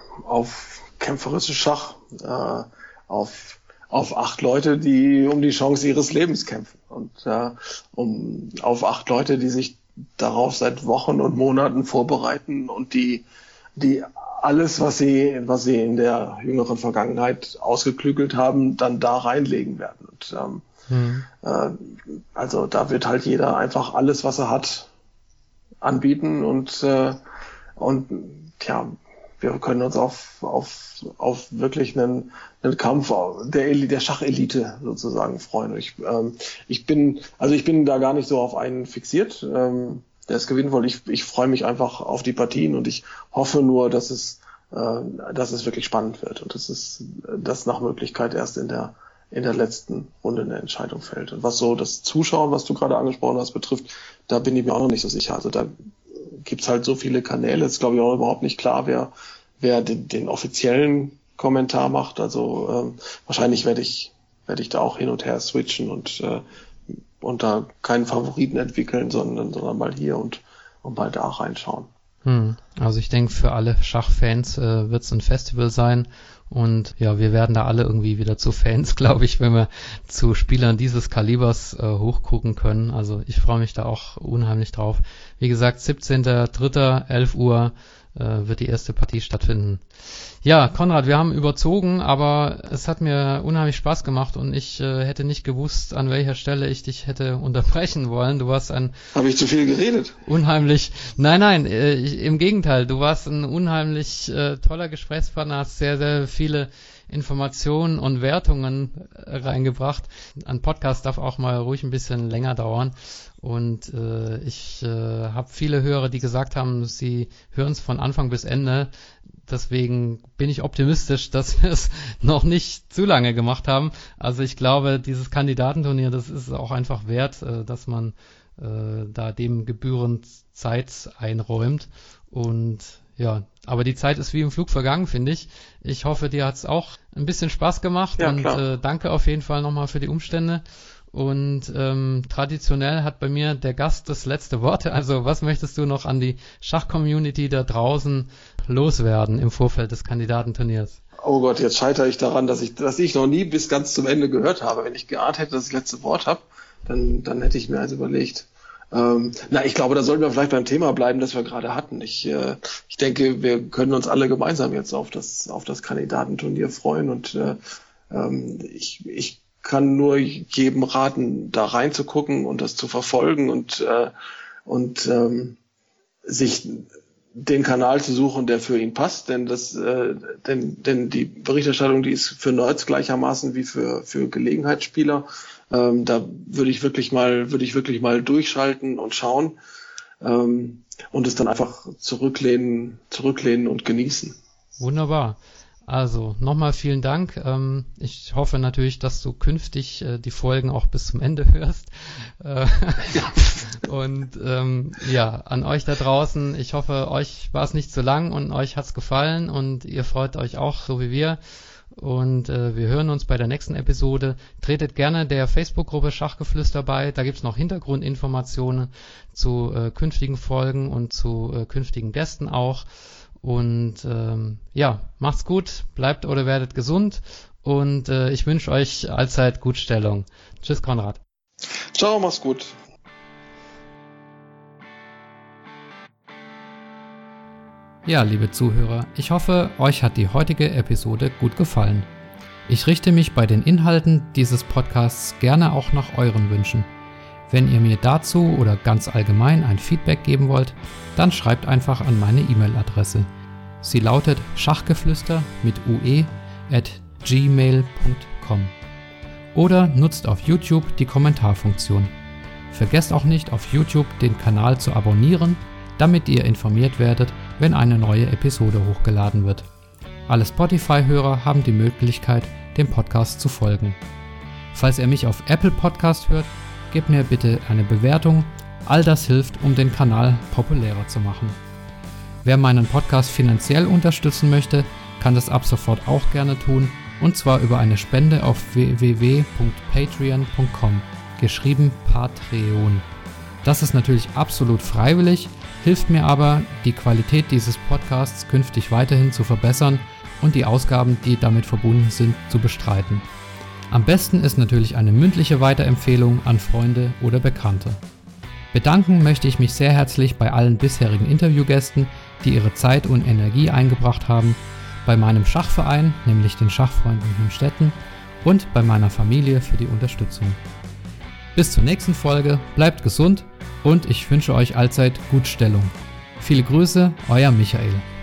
auf kämpferisches Schach, äh, auf auf acht Leute, die um die Chance ihres Lebens kämpfen und äh, um auf acht Leute, die sich darauf seit Wochen und Monaten vorbereiten und die die alles, was sie was sie in der jüngeren Vergangenheit ausgeklügelt haben, dann da reinlegen werden. Und ähm, mhm. äh, also da wird halt jeder einfach alles, was er hat, anbieten und äh, und ja, wir können uns auf auf auf wirklich einen, einen Kampf der Elite, der Schachelite sozusagen freuen. Ich ähm, ich bin also ich bin da gar nicht so auf einen fixiert. Ähm, der ist gewinnvoll. Ich ich freue mich einfach auf die Partien und ich hoffe nur, dass es äh, dass es wirklich spannend wird und dass es dass nach Möglichkeit erst in der in der letzten Runde eine Entscheidung fällt. Und was so das Zuschauen, was du gerade angesprochen hast, betrifft, da bin ich mir auch noch nicht so sicher. Also da gibt's halt so viele Kanäle. Es ist, glaube ich, auch überhaupt nicht klar, wer wer den, den offiziellen Kommentar macht. Also ähm, wahrscheinlich werde ich werde ich da auch hin und her switchen und äh, und da keinen Favoriten entwickeln, sondern sondern mal hier und und mal da reinschauen. Hm. Also ich denke, für alle Schachfans äh, wird es ein Festival sein. Und ja, wir werden da alle irgendwie wieder zu Fans, glaube ich, wenn wir zu Spielern dieses Kalibers äh, hochgucken können. Also ich freue mich da auch unheimlich drauf. Wie gesagt, siebzehnter dritter elf Uhr äh, wird die erste Partie stattfinden. Ja, Konrad, wir haben überzogen, aber es hat mir unheimlich Spaß gemacht und ich äh, hätte nicht gewusst, an welcher Stelle ich dich hätte unterbrechen wollen. Du warst ein... Habe ich zu viel geredet? Unheimlich... Nein, nein, äh, ich, im Gegenteil. Du warst ein unheimlich äh, toller Gesprächspartner, hast sehr, sehr viele Informationen und Wertungen äh, reingebracht. Ein Podcast darf auch mal ruhig ein bisschen länger dauern. Und äh, ich äh, habe viele Hörer, die gesagt haben, sie hören es von Anfang bis Ende. Deswegen bin ich optimistisch, dass wir es noch nicht zu lange gemacht haben. Also ich glaube, dieses Kandidatenturnier, das ist auch einfach wert, äh, dass man äh, da dem gebührend Zeit einräumt. Und ja, aber die Zeit ist wie im Flug vergangen, finde ich. Ich hoffe, dir hat es auch ein bisschen Spaß gemacht. Ja, und äh, danke auf jeden Fall nochmal für die Umstände. Und ähm, traditionell hat bei mir der Gast das letzte Wort. Also was möchtest du noch an die Schach-Community da draußen loswerden im Vorfeld des Kandidatenturniers? Oh Gott, jetzt scheitere ich daran, dass ich, dass ich noch nie bis ganz zum Ende gehört habe. Wenn ich geahnt hätte, dass ich das letzte Wort habe, dann, dann hätte ich mir eins überlegt. Ähm, na, ich glaube, da sollten wir vielleicht beim Thema bleiben, das wir gerade hatten. Ich, äh, ich denke, wir können uns alle gemeinsam jetzt auf das, auf das Kandidatenturnier freuen und äh, ähm, ich, ich kann nur jedem raten, da reinzugucken und das zu verfolgen und, äh, und ähm, sich den Kanal zu suchen, der für ihn passt, denn das, äh, denn, denn die Berichterstattung, die ist für Nerds gleichermaßen wie für für Gelegenheitsspieler. Ähm, da würde ich wirklich mal, würde ich wirklich mal durchschalten und schauen ähm, und es dann einfach zurücklehnen, zurücklehnen und genießen. Wunderbar. Also nochmal vielen Dank. Ähm, ich hoffe natürlich, dass du künftig äh, die Folgen auch bis zum Ende hörst. Äh, und ähm, ja, an euch da draußen, ich hoffe, euch war es nicht zu lang und euch hat's gefallen und ihr freut euch auch so wie wir. Und äh, wir hören uns bei der nächsten Episode. Tretet gerne der Facebook-Gruppe Schachgeflüster bei. Da gibt's noch Hintergrundinformationen zu äh, künftigen Folgen und zu äh, künftigen Gästen auch. Und ähm, ja, macht's gut, bleibt oder werdet gesund und äh, ich wünsche euch allzeit Gutstellung. Tschüss, Konrad. Ciao, mach's gut. Ja, liebe Zuhörer, ich hoffe, euch hat die heutige Episode gut gefallen. Ich richte mich bei den Inhalten dieses Podcasts gerne auch nach euren Wünschen. Wenn ihr mir dazu oder ganz allgemein ein Feedback geben wollt, dann schreibt einfach an meine E-Mail-Adresse. Sie lautet schachgeflüster mit ue at gmail punkt com oder nutzt auf YouTube die Kommentarfunktion. Vergesst auch nicht, auf YouTube den Kanal zu abonnieren, damit ihr informiert werdet, wenn eine neue Episode hochgeladen wird. Alle Spotify-Hörer haben die Möglichkeit, dem Podcast zu folgen. Falls ihr mich auf Apple Podcast hört, gebt mir bitte eine Bewertung. All das hilft, um den Kanal populärer zu machen. Wer meinen Podcast finanziell unterstützen möchte, kann das ab sofort auch gerne tun, und zwar über eine Spende auf w w w punkt patreon punkt com, geschrieben Patreon. Das ist natürlich absolut freiwillig, hilft mir aber, die Qualität dieses Podcasts künftig weiterhin zu verbessern und die Ausgaben, die damit verbunden sind, zu bestreiten. Am besten ist natürlich eine mündliche Weiterempfehlung an Freunde oder Bekannte. Bedanken möchte ich mich sehr herzlich bei allen bisherigen Interviewgästen, die ihre Zeit und Energie eingebracht haben, bei meinem Schachverein, nämlich den Schachfreunden Hünstetten, und bei meiner Familie für die Unterstützung. Bis zur nächsten Folge, bleibt gesund und ich wünsche euch allzeit Gutstellung. Viele Grüße, euer Michael.